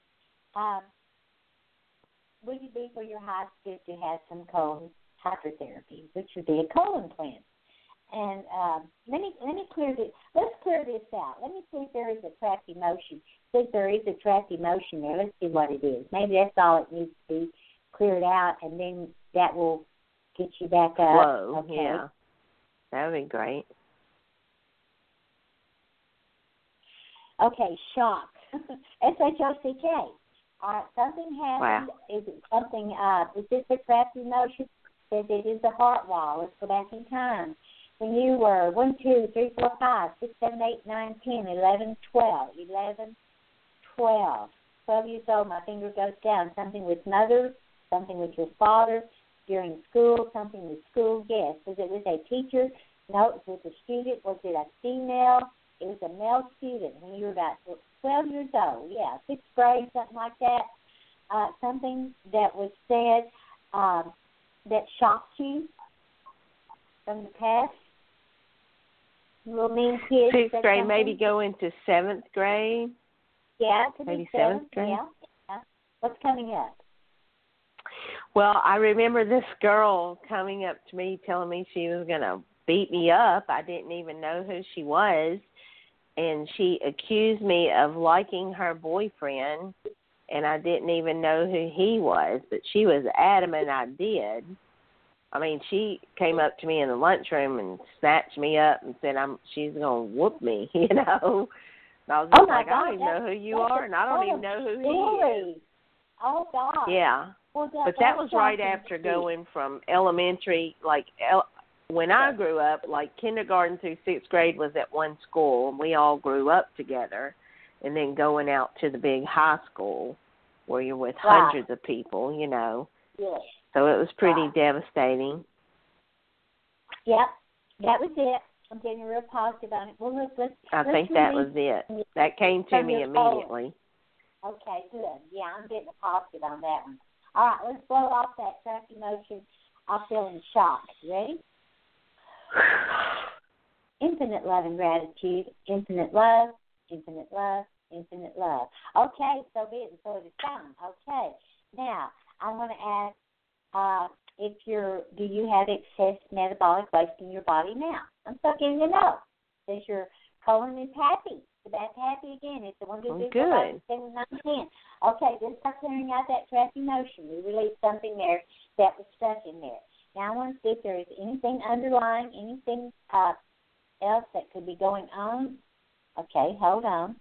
would it be for your high school to have some colon hydrotherapy, which would be a colon cleanse? And let me clear this. Let's clear this out. Let me see if there is a trapped emotion. See if there is a trapped emotion there. Let's see what it is. Maybe that's all it needs to be cleared out, and then that will get you back up. Flow, okay. Yeah. That would be great. Okay, shock. S-H-O-C-K. All right, something happened. Wow. Is it something, is this a trapped emotion? Says it is the heart wall. Let's go back in time. When you were 1, 2, 3, 4, 5, 6, 7, 8, 9, 10, 11, 12. 11, 12. 12 years old, my finger goes down. Something with mother, something with your father, during school, something with school. Yes. Was it with a teacher? No, it was with a student. Was it a female? It was a male student when you were about 12 years old. Yeah, 6th grade, something like that. Something that was said that shocked you from the past. Little mean kids. 6th grade, maybe go into 7th grade. Yeah, it could maybe be 7th grade. Yeah. What's coming up? Well, I remember this girl coming up to me telling me she was going to beat me up. I didn't even know who she was. And she accused me of liking her boyfriend, and I didn't even know who he was. But she was adamant I did. I mean, she came up to me in the lunchroom and snatched me up and said, she's going to whoop me, you know. And I was just like, God, I don't even know who you are, and I don't even know who he is. Oh, God. Yeah. Well, but that was right after going from elementary, when I grew up, like kindergarten through 6th grade was at one school, and we all grew up together, and then going out to the big high school where you're with hundreds of people, you know. Yes. So it was pretty devastating. Yep, that was it. I'm getting real positive on it. Well, I think that was it. That came to me immediately. Okay, good. Yeah, I'm getting a positive on that one. All right, let's blow off that trapped emotion. I'm feeling shocked. Ready? Infinite love and gratitude. Infinite love, infinite love, infinite love. Okay, so be it, and so it is done. Okay. Now, I want to ask do you have excess metabolic waste in your body now? I'm so getting to know. Says your colon is happy. So that's happy again. It's the 1, 2, 3, 4, 5, 6, 7, 9, 10. Okay, let's start clearing out that trapped emotion. We released something there that was stuck in there. Now I want to see if there is anything underlying, anything else that could be going on. Okay, hold on.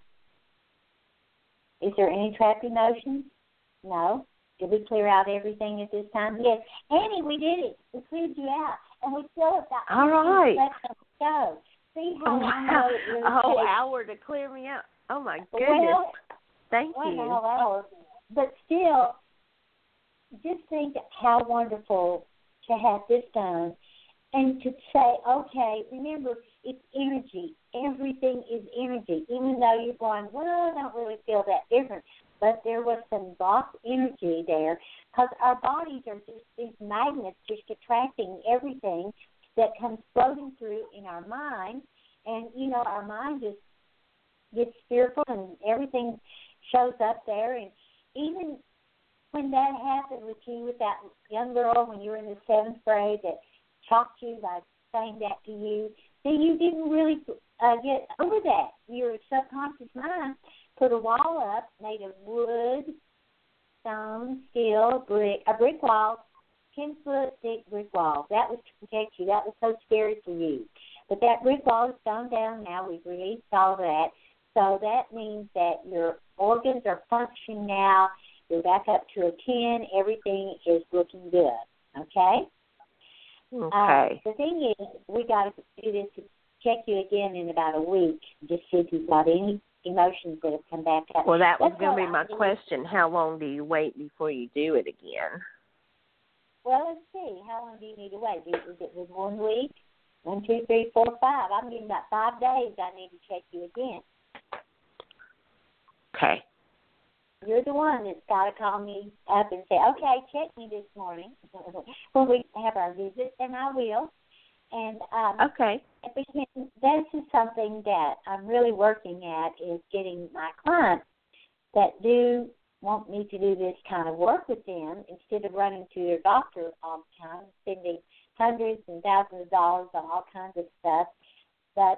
Is there any trapped emotions? No. Did we clear out everything at this time? Yes. Annie, we did it. We cleared you out. And we still have got all right. left on the show. See how wow. really a whole takes. hour to clear me out. Oh, my goodness. Well, thank you. A whole hour. But still, just think how wonderful to have this done and to say, okay, remember, it's energy. Everything is energy. Even though you're going, well, I don't really feel that different. But there was some blocked energy there because our bodies are just these magnets just attracting everything that comes floating through in our mind. And, you know, our mind just gets fearful and everything shows up there. And even when that happened with you, with that young girl when you were in the 7th grade that shocked you by saying that to you, see, you didn't really get over that. Your subconscious mind put a wall up made of wood, stone, steel, a brick wall, 10-foot thick brick wall. That was to protect you. That was so scary for you. But that brick wall is gone down now. We've released all of that. So that means that your organs are functioning now. You're back up to a 10. Everything is looking good. Okay? Okay. The thing is, we got to do this to check you again in about a week, just see if you've got any emotions that have come back up. Well, that was going to be my question. How long do you wait before you do it again? Well, let's see. How long do you need to wait? Is it with 1 week? 1, 2, 3, 4, 5. I'm getting about 5 days. I need to check you again. Okay. You're the one that's got to call me up and say, okay, check me this morning when we have our visit, and I will. And okay. This is something that I'm really working at, is getting my clients that do want me to do this kind of work with them instead of running to their doctor all the time, spending hundreds and thousands of dollars on all kinds of stuff. But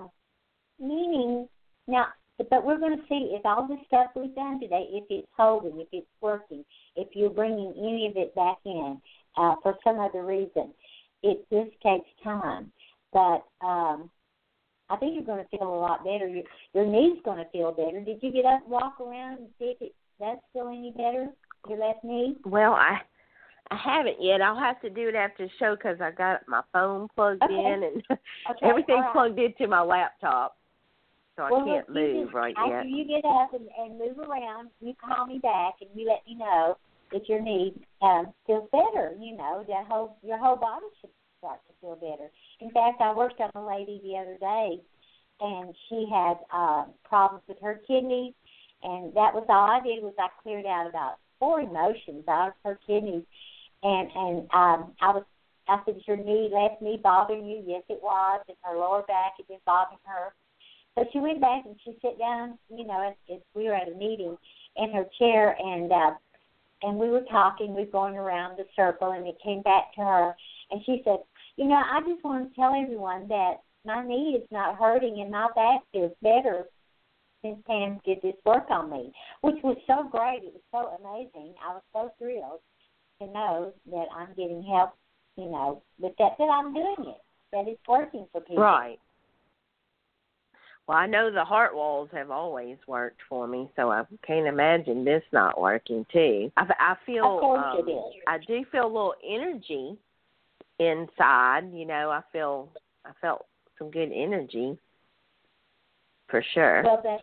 but we're going to see if all the stuff we've done today, if it's holding, if it's working, if you're bringing any of it back in for some other reason. It just takes time. But I think you're going to feel a lot better. Your knee's going to feel better. Did you get up and walk around and see if that's still any better, your left knee? Well, I haven't yet. I'll have to do it after the show because I got my phone plugged in and everything's plugged into my laptop. So I can't move right yet. After you get up and move around, you call me back and you let me know that your knee feels better. You know, your whole body should start to feel better. In fact, I worked on a lady the other day, and she had problems with her kidneys, and that was all I did was I cleared out about 4 emotions out of her kidneys, and I said, is your left knee bothering you? Yes, it was, and her lower back had been bothering her. So she went back and she sat down, you know, as we were at a meeting in her chair, and we were talking, we were going around the circle, and it came back to her, and she said, you know, I just want to tell everyone that my knee is not hurting and my back feels better since Pam did this work on me, which was so great. It was so amazing. I was so thrilled to know that I'm getting help, you know, with that I'm doing it, that it's working for people. Right. Well, I know the heart walls have always worked for me, so I can't imagine this not working too. I feel, of course it is. I do feel a little energy inside. You know, I felt some good energy for sure.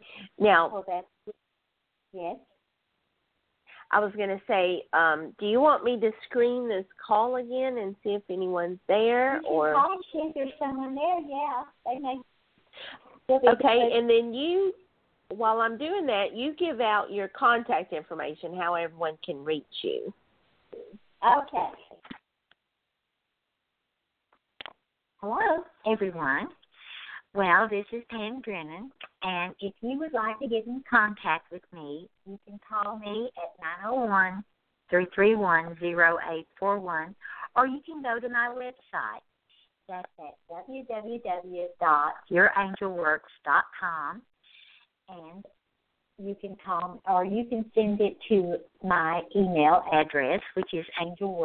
Yes. I was going to say, do you want me to screen this call again and see if anyone's there, or? I see if there's someone there. Yeah, they may. Okay, and then you, while I'm doing that, you give out your contact information, how everyone can reach you. Okay. Hello, everyone. Well, this is Pam Drennan, and if you would like to get in contact with me, you can call me at 901-331-0841, or you can go to my website. That's at www.yourangelworks.com, and you can call, or you can send it to my email address, which is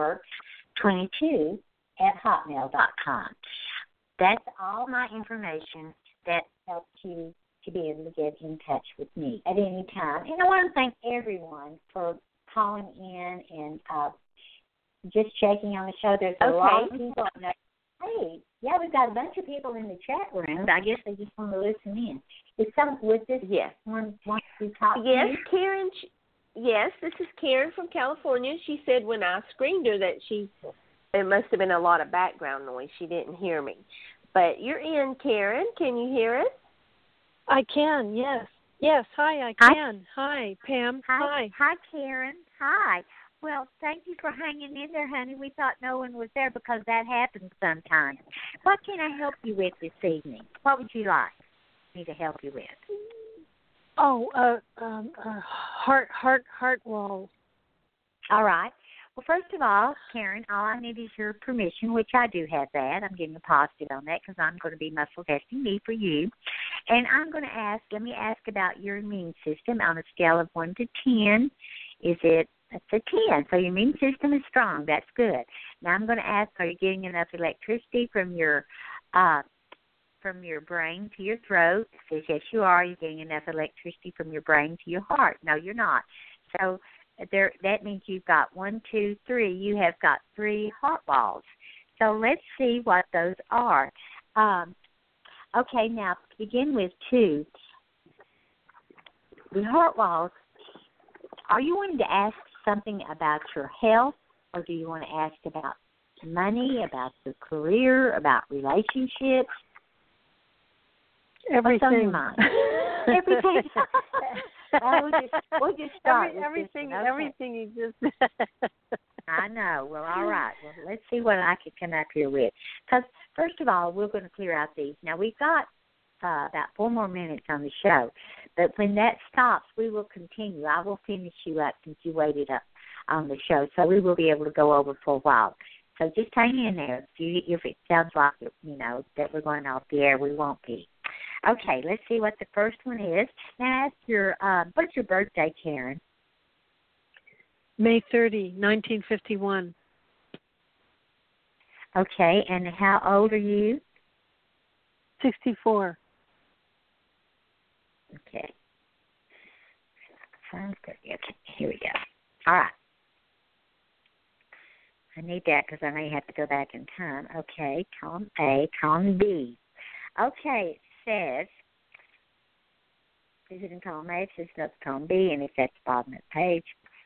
angelworks22@hotmail.com. That's all my information that helps you to be able to get in touch with me at any time. And I want to thank everyone for calling in and just checking on the show. There's a lot of people. Hey, yeah, we've got a bunch of people in the chat room. I guess they just want to listen in. Is with this one want to talk to you? Karen. Yes, this is Karen from California. She said when I screened her that it must have been a lot of background noise. She didn't hear me. But you're in, Karen. Can you hear us? I can, yes. Yes, hi, I can. Hi, Pam. Hi. Hi, Karen. Hi. Well, thank you for hanging in there, honey. We thought no one was there because that happens sometimes. What can I help you with this evening? What would you like me to help you with? Oh, heart wall. All right. Well, first of all, Karen, all I need is your permission, which I do have that. I'm getting a positive on that because I'm going to be muscle testing me for you. And I'm going to let me ask about your immune system on a scale of 1 to 10. It's a 10, so your immune system is strong. That's good. Now I'm going to ask, are you getting enough electricity from your brain to your throat? It says, yes, you are. You're getting enough electricity from your brain to your heart. No, you're not. So that means you've got 1, 2, 3. You have got 3 heart walls. So let's see what those are. Okay, now to begin with, too, the heart walls, are you wanting to ask something about your health, or do you want to ask about money, about your career, about relationships? Everything. What's on your mind? Everything. We'll just start with everything. this one. Okay. Everything you just. I know. Well, all right. Well, let's see what I can come up here with. Because, first of all, we're going to clear out these. Now, we've got about 4 more minutes on the show. But when that stops, we will continue. I will finish you up since you waited up on the show. So we will be able to go over for a while. So just hang in there. If it sounds like, that we're going off the air, we won't be. Okay, let's see what the first one is. Now, what's your birthday, Karen? May 30, 1951. Okay, and how old are you? 64. Okay. Okay, here we go. All right. I need that because I may have to go back in time. Okay, column A, column B. Okay, it says, is it in column A? It says no, it's column B, and it's at the bottom of the page.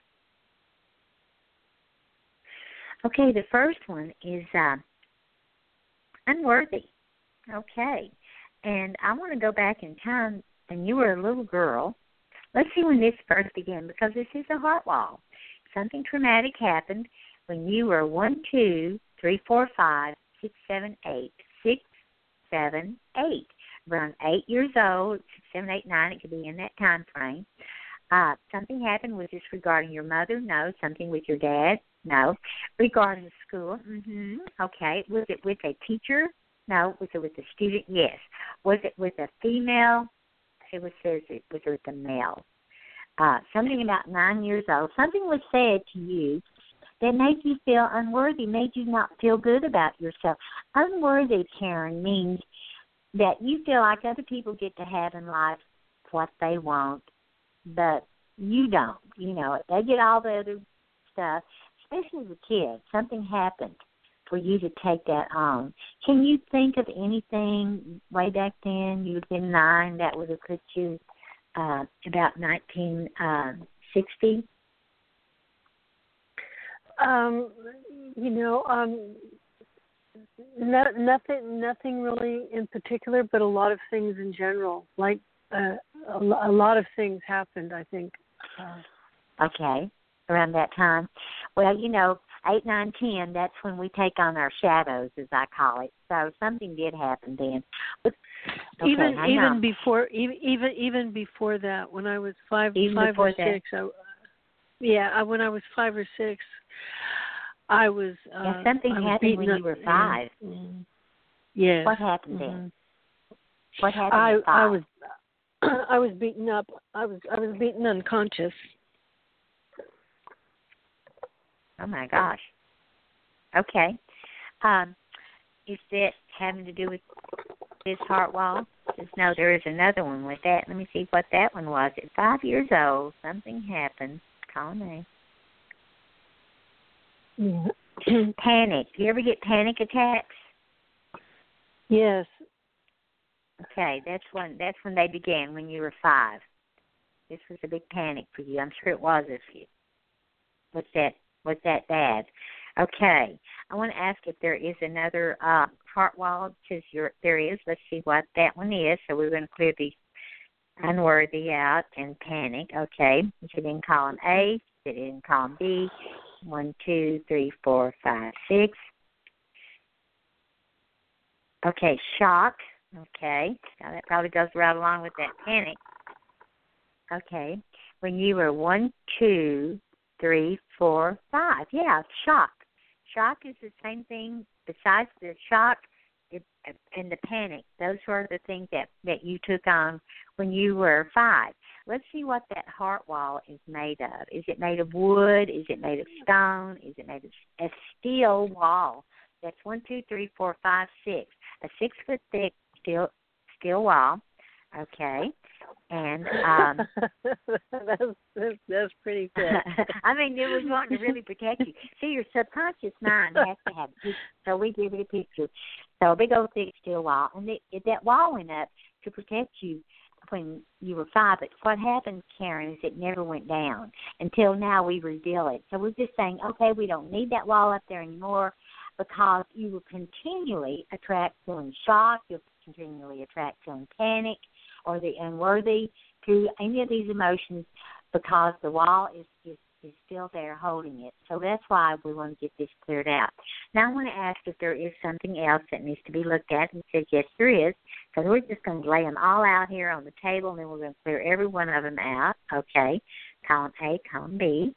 Okay, the first one is unworthy. Okay, and I want to go back in time, and you were a little girl. Let's see when this first began, because this is a heart wall. Something traumatic happened when you were 1, 2, 3, 4, 5, 6, 7, 8, 6, 7, 8. Around 8 years old, 6, 7, 8, 9, it could be in that time frame. Something happened. Was this regarding your mother? No. Something with your dad? No. Regarding school? Mm-hmm. Okay. Was it with a teacher? No. Was it with a student? Yes. Was it with a female? It says it was with a male. Something about 9 years old. Something was said to you that made you feel unworthy, made you not feel good about yourself. Unworthy, Karen, means that you feel like other people get to have in life what they want, but you don't. They get all the other stuff, especially the kids. Something happened for you to take that on. Can you think of anything way back then? You would have been 9. That would have put you about 1960. Nothing really in particular, but a lot of things in general. Like a lot of things happened, I think. Okay, around that time. Well, 8, 9, 10, that's when we take on our shadows, as I call it. So something did happen then. But, okay, even before that, when I was 5 or 6, when I was 5 or 6, I was. Something happened when you were 5. Yes. What happened then? What happened? I was beaten up. I was beaten unconscious. Oh my gosh. Okay. Is it having to do with this heart wall? No, there is another one with that. Let me see what that one was. At 5 years old, something happened. Call me. Yeah. Panic. You ever get panic attacks? Yes. Okay, that's when they began, when you were 5. This was a big panic for you. I'm sure it was of you. Was that bad? Okay. I want to ask if there is another heart wall. It says there is. Let's see what that one is. So we're going to clear the unworthy out and panic. Okay. Is it in column A? Is it in column B? 1, 2, 3, 4, 5, 6. Okay, shock. Okay. Now that probably goes right along with that panic. Okay. When you were 1, 2, 3, 4, 5. Yeah, shock. Shock is the same thing. Besides the shock and the panic, those were the things that you took on when you were 5. Let's see what that heart wall is made of. Is it made of wood? Is it made of stone? Is it made of a steel wall? That's 1, 2, 3, 4, 5, 6. A 6-foot thick steel wall. Okay. And that's pretty good. I mean, it was wanting to really protect you. See, your subconscious mind has to have a picture. So we give it a picture. So a big old thick steel wall. And that wall went up to protect you when you were 5. But what happened, Karen, is it never went down until now we reveal it. So we're just saying, okay, we don't need that wall up there anymore because you will continually attract feeling shock. You'll continually attract feeling panic or the unworthy to any of these emotions because the wall is still there holding it. So that's why we want to get this cleared out. Now I want to ask if there is something else that needs to be looked at, and says yes, there is. So we're just going to lay them all out here on the table, and then we're going to clear every one of them out. Okay, column A, column B.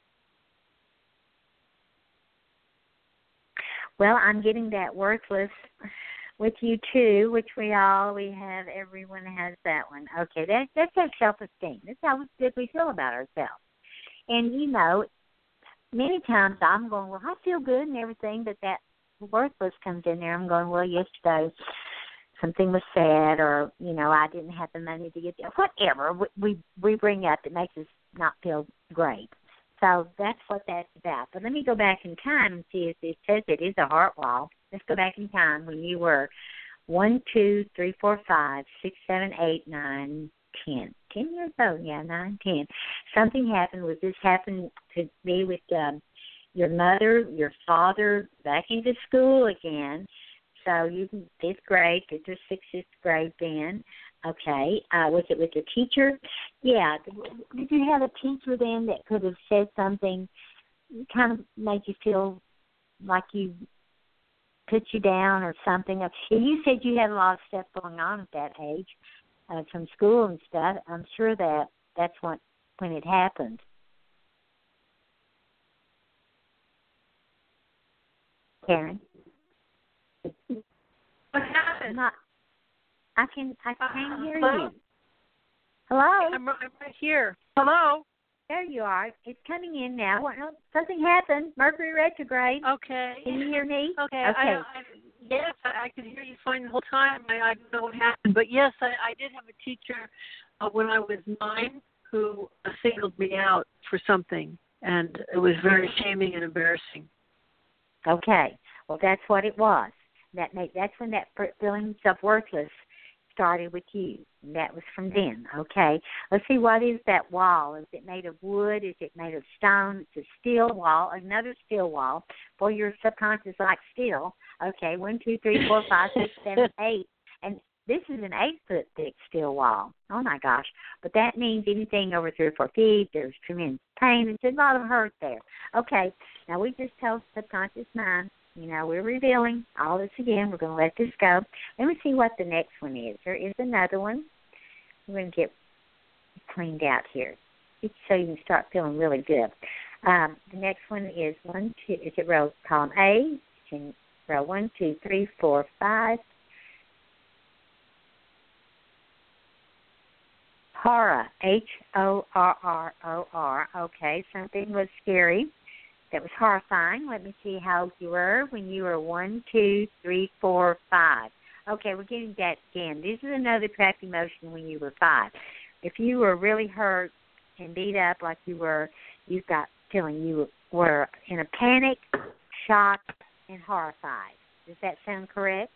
Well, I'm getting that worthless with you too, which we have. Everyone has that one. Okay, that's our self-esteem. That's how good we feel about ourselves. And you know, many times I'm going, well, I feel good and everything, but that worthless comes in there. I'm going, well, yesterday something was said, or you know, I didn't have the money to get there. Whatever we bring up that makes us not feel great. So that's what that's about. But let me go back in time and see if it says it is a heart wall. Let's go back in time when you were 1, 2, 3, 4, 5, 6, 7, 8, 9, 10. 10 years old, yeah, 9, 10. Something happened. Was this happened to be with your mother, your father, back into school again? So you 5th grade, 5th or 6th grade then. Okay. Was it with your teacher? Yeah. Did you have a teacher then that could have said something kind of made you feel like you put you down or something? You said you had a lot of stuff going on at that age from school and stuff. I'm sure that's when it happened. Karen? What happened? I can't hear you. Hello? I'm right here. Hello? There you are. It's coming in now. Something happened. Mercury retrograde. Okay. Can you hear me? Okay. Yes, I could hear you fine the whole time. I don't know what happened. But, yes, I did have a teacher when I was 9 who singled me out for something, and it was very shaming and embarrassing. Okay. Well, that's what it was. That's when that feeling of worthless started with you. That was from then. Okay. Let's see, what is that wall? Is it made of wood? Is it made of stone? It's a steel wall, another steel wall. Boy, your subconscious likes steel. Okay, 1, 2, 3, 4, 5, 6, 7, 8. And this is an 8-foot thick steel wall. Oh, my gosh. But that means anything over 3 or 4 feet, there's tremendous pain. There's a lot of hurt there. Okay. Now, we just told subconscious mind, you know, we're revealing all this again. We're going to let this go. Let me see what the next one is. There is another one. We're going to get cleaned out here so you can start feeling really good. The next one is 1, 2. Is it row column A? It's in row 1, 2, 3, 4, 5. Horror. Horror. Okay, something was scary. That was horrifying. Let me see how old you were when you were 1, 2, 3, 4, 5. Okay, we're getting that again. This is another trapped emotion when you were 5. If you were really hurt and beat up like you were, you got feeling you were in a panic, shock, and horrified. Does that sound correct?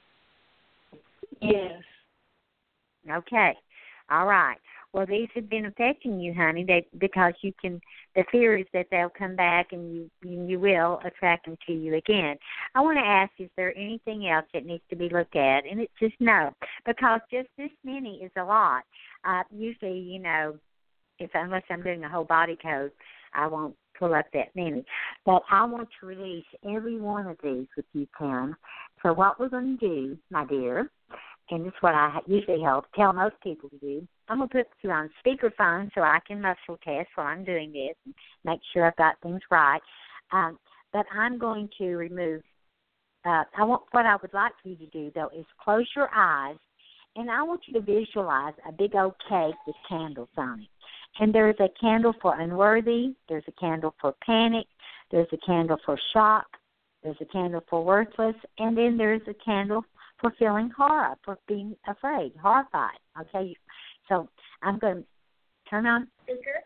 Yes. Okay. All right. Well, these have been affecting you, honey, because you can. The fear is that they'll come back and you will attract them to you again. I want to ask, is there anything else that needs to be looked at? And it's just no, because just this many is a lot. Usually, you know, unless I'm doing a whole body code, I won't pull up that many. But I want to release every one of these with you, Pam. So what we're going to do, my dear, and this is what I usually tell most people to do, I'm going to put you on speakerphone so I can muscle test while I'm doing this and make sure I've got things right. But I'm going to remove, what I would like for you to do, though, is close your eyes, and I want you to visualize a big old cake with candles on it. And there's a candle for unworthy, there's a candle for panic, there's a candle for shock, there's a candle for worthless, and then there's a candle for feeling horror, for being afraid, horrified. Okay, So I'm going to turn on speaker.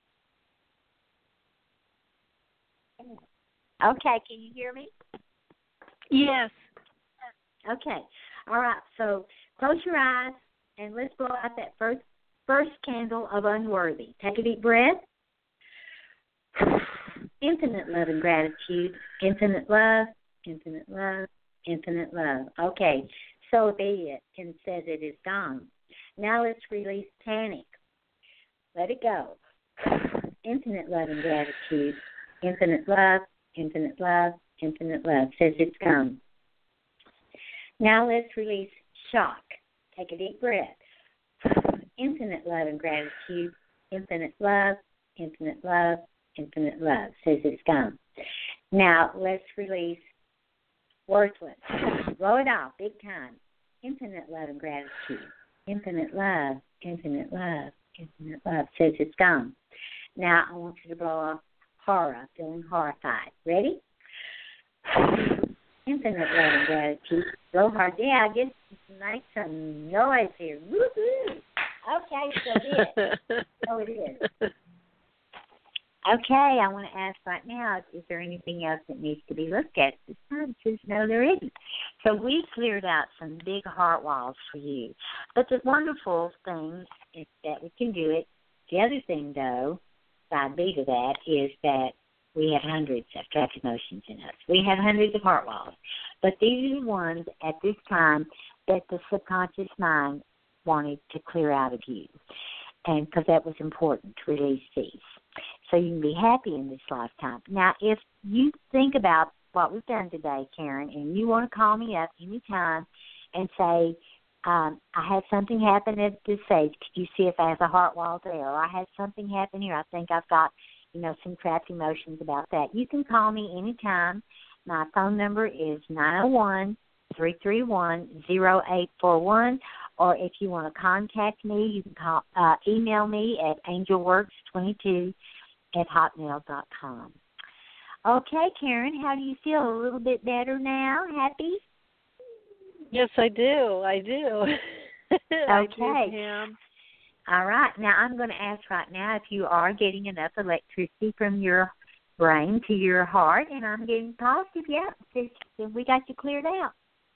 Okay, can you hear me? Yes. Okay. All right. So close your eyes and let's blow out that first candle of unworthy. Take a deep breath. Infinite love and gratitude. Infinite love, infinite love, infinite love. Okay. So be it. And says it is gone. Now let's release panic. Let it go. Infinite love and gratitude. Infinite love, infinite love, infinite love. Says it's gone. Now let's release shock. Take a deep breath. Infinite love and gratitude. Infinite love, infinite love, infinite love. Says it's gone. Now let's release worthless. Blow it off big time. Infinite love and gratitude. Infinite love, infinite love, infinite love. Says it's gone. Now I want you to blow off horror, feeling horrified. Ready? Infinite love and gratitude. Blow hard. Yeah, I guess make some noise here. Woo-hoo. Okay, so it is. So it is. Okay, I want to ask right now, is there anything else that needs to be looked at this time? Says no, there isn't. So we cleared out some big heart walls for you. But the wonderful thing is that we can do it. The other thing, though, side B to that, is that we have hundreds of trapped emotions in us. We have hundreds of heart walls. But these are the ones at this time that the subconscious mind wanted to clear out of you. And because that was important to release these. So you can be happy in this lifetime. Now, if you think about what we've done today, Karen, and you want to call me up anytime and say, I had something happen at this age. Could you see if I have a heart wall there? Or I had something happen here. I think I've got, some trapped emotions about that. You can call me anytime. My phone number is 901-331-0841. Or if you want to contact me, you can email me at angelworks22@hotmail.com. Okay, Karen, how do you feel? A little bit better now? Happy? Yes, I do. I do. Okay. I do, Pam. All right. Now I'm going to ask right now if you are getting enough electricity from your brain to your heart, and I'm getting positive. Yeah, we got you cleared out.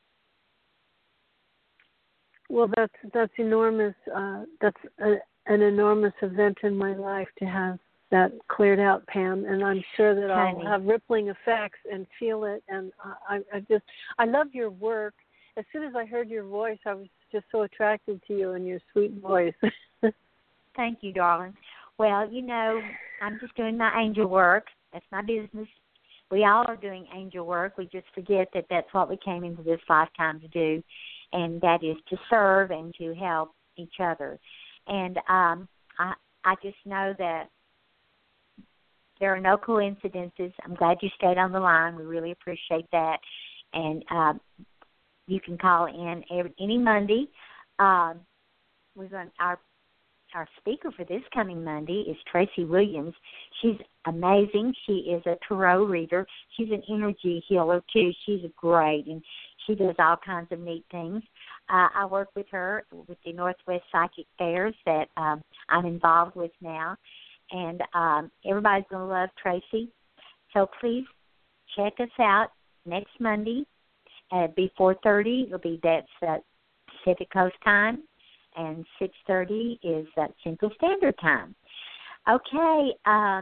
Well, that's enormous. That's an enormous event in my life to have that cleared out, Pam. And I'm sure that I'll have rippling effects and feel it. And I love your work. As soon as I heard your voice, I was just so attracted to you and your sweet voice. Thank you, darling. Well, I'm just doing my angel work. That's my business. We all are doing angel work. We just forget that that's what we came into this lifetime to do, and that is to serve and to help each other. And I just know that there are no coincidences. I'm glad you stayed on the line. We really appreciate that. And you can call in any Monday. We're going our speaker for this coming Monday is Tracy Williams. She's amazing. She is a tarot reader. She's an energy healer, too. She's great, and she does all kinds of neat things. I work with her with the Northwest Psychic Fairs that I'm involved with now, and everybody's going to love Tracy. So please check us out next Monday at 4:30. It'll be that's Pacific Coast time, and 6:30 is Central Standard Time. Okay,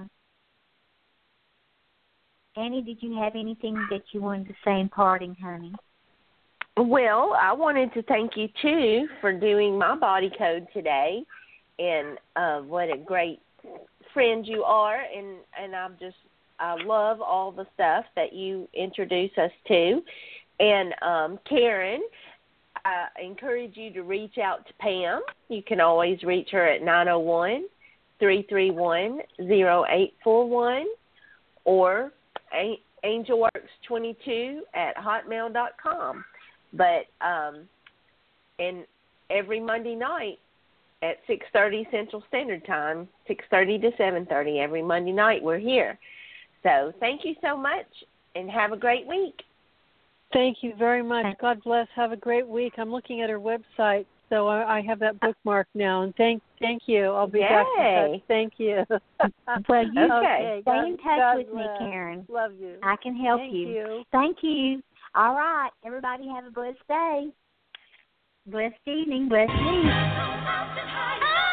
Annie, did you have anything that you wanted to say in parting, honey? Well, I wanted to thank you, too, for doing my body code today, and what a great friend you are, and I love all the stuff that you introduce us to. And Karen, I encourage you to reach out to Pam. You can always reach her at 901-331-0841 or angelworks22@hotmail.com. But and every Monday night at 6:30 Central Standard Time, 6:30 to 7:30 every Monday night we're here. So thank you so much, and have a great week. Thank you very much. God bless. Have a great week. I'm looking at her website, So I have that bookmark now, and thank you. I'll be back in touch. Thank you. Well, you okay. stay in touch God with me, bless. Karen. Love you. I can help Thank you. you. Thank you. All right. Everybody have a blessed day. Blessed evening. Blessed week.